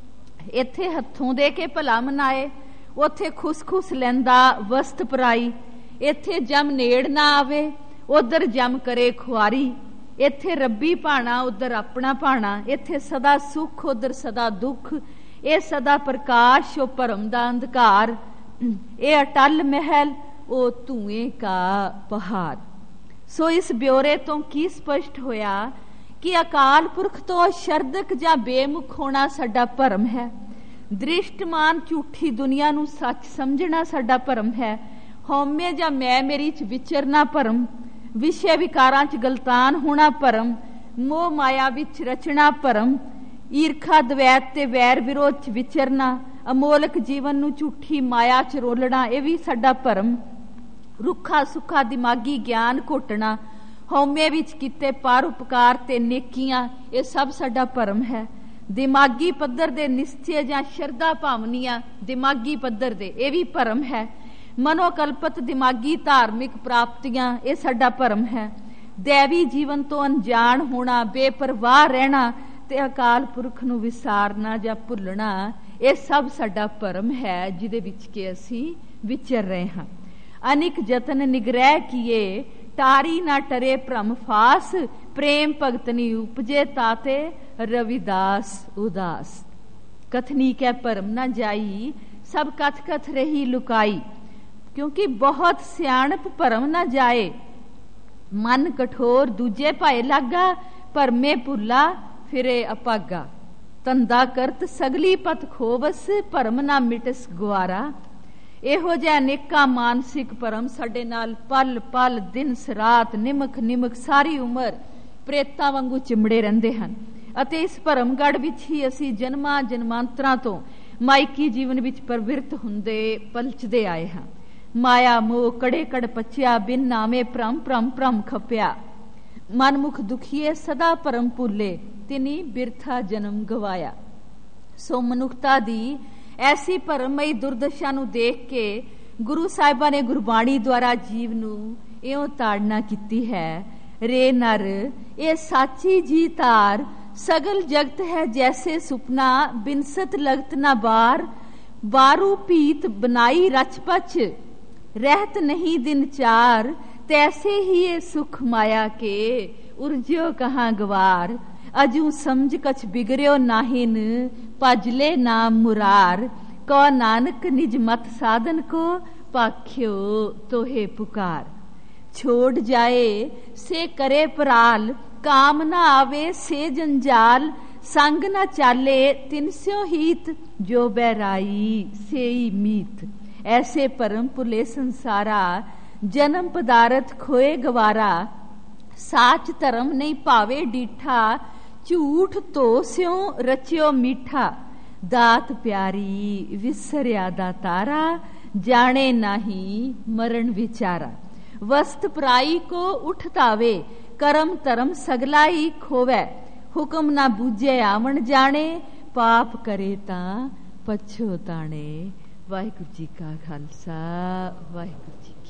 ਇੱਥੇ ਹੱਥੋਂ ਦੇ ਕੇ ਭਲਾ ਮਨਾਏ, ਉੱਥੇ ਖੁਸ ਲੈਂਦਾ ਵਸਤ ਪਰਾਈ। ਇੱਥੇ ਜਮ ਨੇੜ ਨਾ ਆਵੇ, ਉਧਰ ਜਮ ਕਰੇ ਖੁਆਰੀ। ਇੱਥੇ ਰੱਬੀ ਭਾਣਾ, ਉਧਰ ਆਪਣਾ ਭਾਣਾ। ਇੱਥੇ ਸਦਾ ਸੁਖ, ਉਧਰ ਸਦਾ ਦੁੱਖ। ਇਹ ਸਦਾ ਪ੍ਰਕਾਸ਼, ਉਹ ਭਰਮ ਦਾ ਅੰਧਕਾਰ। ਇਹ ਅਟਲ ਮਹਿਲ, ਉਹ ਧੂਏ ਕਾ ਪਹਾੜ। ਸੋ ਇਸ ਬਿਉਰੇ ਤੋਂ ਕੀ ਸਪਸ਼ਟ ਹੋਇਆ ਕਿ ਅਕਾਲ ਪੁਰਖ ਤੋਂ ਸ਼ਰਦਕ ਜਾਂ ਬੇਮੁਖ ਹੋਣਾ ਸਾਡਾ ਭਰਮ ਹੈ। ਦ੍ਰਿਸ਼ਟਮਾਨ ਝੂਠੀ ਦੁਨੀਆ ਨੂੰ ਸੱਚ ਸਮਝਣਾ ਸਾਡਾ ਭਰਮ ਹੈ। ਹਉਮੈ ਜਾਂ ਮੈਂ ਮੇਰੀ ਚ ਵਿਚਰਨਾ ਭਰਮ। ਵਿਸ਼ੇ ਵਿਕਾਰਾਂ ਚ ਗਲਤਾਨ ਹੋਣਾ ਭਰਮ। ਮੋਹ ਮਾਇਆ ਵਿੱਚ ਰਚਣਾ ਭਰਮ। ਈਰਖਾ ਦਵੈਤ ਤੇ ਵੈਰ ਵਿਰੋਧ ਚ ਵਿਚਰਨਾ। ਅਮੋਲਕ ਜੀਵਨ ਨੂੰ ਝੂਠੀ ਮਾਇਆ ਚ ਰੋਲਣਾ, ਇਹ ਵੀ ਸਾਡਾ ਭਰਮ। ਰੁੱਖਾ ਸੁੱਖਾ ਦਿਮਾਗੀ ਗਿਆਨ ਘੋਟਣਾ। ਹਉਮੈ ਵਿੱਚ ਕੀਤੇ ਪਰ ਉਪਕਾਰ ਤੇ ਨੇਕੀਆਂ, ਇਹ ਸਭ ਸਾਡਾ ਭਰਮ ਹੈ। ਦਿਮਾਗੀ ਪੱਧਰ ਦੇ ਨਿਸ਼ਚੇ ਜਾਂ ਸ਼ਰਧਾ ਭਾਵਨੀਆਂ ਦਿਮਾਗੀ ਪੱਧਰ ਦੇ, ਇਹ ਵੀ ਭਰਮ ਹੈ। ਮਨੋਕਲਪਤ ਦਿਮਾਗੀ ਧਾਰਮਿਕ ਪ੍ਰਾਪਤੀਆਂ, ਇਹ ਸਾਡਾ ਭਰਮ ਹੈ। ਦੇਵੀ ਜੀਵਨ ਤੋਂ ਅਣਜਾਣ ਹੋਣਾ, ਬੇਪਰਵਾਹ ਰਹਿਣਾ ਤੇ ਅਕਾਲ ਪੁਰਖ ਨੂੰ ਵਿਸਾਰਨਾ ਜਾਂ ਭੁੱਲਣਾ, ਇਹ ਸਭ ਸਾਡਾ ਭਰਮ ਹੈ ਜਿਹਦੇ ਵਿੱਚ ਕਿ ਅਸੀਂ ਵਿਚਰ ਰਹੇ ਹਾਂ। ਅਨਿਕ ਜਤਨ ਨਿਗ੍ਰਹਿ ਕੀਏ, ਟਾਰੀ ਨਾ ਟਰੇ ਭ੍ਰਮ ਫਾਸ। ਪ੍ਰੇਮ ਭਗਤਨੀ ਉਪਜੇ ਤਾਤੇ, ਰਵਿਦਾਸ ਉਦਾਸ। ਕਥਨੀ ਕੈ ਭਰਮ ਨਾ ਜਾਈ, ਸਭ ਕਥ ਕਥ ਰਹੀ ਲੁਕਾਈ। ਕਿਉਂਕਿ ਬਹੁਤ ਸਿਆਣਪ ਭਰਮ ਨਾ ਜਾਏ। ਮਨ ਕਠੋਰ ਦੂਜੇ ਭਾਏ ਲਾਗਾ, ਭਰਮੇ ਭੁੱਲਾ ਫਿਰੇ ਅਪਾਗਾ। ਧੰਦਾ ਕਰਤ ਸਗਲੀ ਪਤ ਖੋਵਸ, ਭਰਮ ਨਾ ਮਿਟਸ ਗੁਆਰਾ। ਇਹੋ ਜਿਹਾ ਅਨੇਕਾਂ ਮਾਨਸਿਕ ਭਰਮ ਸਾਡੇ ਨਾਲ ਪਲ ਪਲ, ਦਿਨ ਰਾਤ, ਨਿਮਕ ਨਿਮਕ ਸਾਰੀ ਉਮਰ ਪ੍ਰੇਤਾਂ ਵਾਂਗੂ ਚਿਮੜੇ ਰਹਿੰਦੇ ਹਨ ਅਤੇ ਇਸ ਭਰਮਗੜ ਵਿੱਚ ਹੀ ਅਸੀਂ ਜਨਮਾਂ ਜਨਮਾਂਤਰਾਂ ਤੋਂ ਮਾਇਕੀ ਜੀਵਨ ਵਿੱਚ ਪ੍ਰਵਿਰਤ ਹੁੰਦੇ ਪਲਚਦੇ ਆਏ ਹਾਂ। ਮਾਇਆ ਮੋਹ ਕੜੇ ਕੜ ਪਚਿਆ, ਬਿਨ ਨਾਮੇ ਭ੍ਰਮ ਭ੍ਰਮ ਭ੍ਰਮ ਖਪਿਆ। ਮਨਮੁਖ ਦੁਖੀਏ ਸਦਾ ਭਰਮ ਭੁੱਲੇ, ਤਿਨੀ ਬਿਰਥਾ ਜਨਮ ਗਵਾਇਆ। ਸੋ ਮਨੁੱਖਤਾ ਦੀ ਐਸੀ ਭਰਮਮਈ ਦੁਰਦਸ਼ਾ ਨੂੰ ਦੇਖ ਕੇ ਗੁਰੂ ਸਾਹਿਬਾਂ ਨੇ ਗੁਰਬਾਣੀ ਦੁਆਰਾ ਜੀਵ ਨੂੰ ਇਉਂ ਤਾੜਨਾ ਕੀਤੀ ਹੈ। ਰੇ ਨਰ ਇਹ ਸਾਚੀ ਜੀ ਤਾਰ, ਸਗਲ ਜਗਤ ਹੈ ਜੈਸੇ ਸੁਪਨਾ, ਬਿਨਸਤ ਲਗਤ ਨਾ ਬਾਰ। ਬਾਰੂ ਪੀਤ बनाई रच पच, रहत नहीं दिन चार। तैसे ही ये सुख माया के, उर्ज्यो कहाँ गवार। अजू समझ कछ बिगड़ो नाहिन, भजले नाम मुरार। को नानक निज मत साधन को, पाख्यो तोहे पुकार। छोड़ जाए से करे पराल, काम न आवे से जंजाल। संग न चाले तिनस्यो हीत, जो बैराई सेई मीत। ऐसे परम पुले संसारा, जन्म पदारथ खोए गवारा। साच धर्म नहीं भावे डीठा, झूठ तो स्यों रच्यो मीठा। दात प्यारी विसरिया दातारा, जाने नाही मरण विचारा। वस्त पराई को उठतावे, करम धर्म सगलाई खोवे। हुक्म ना बूझे आवन जाने, पाप करे तां पछोताणे। वाहिगुरू जी का खालसा, वाहिगुरू जी।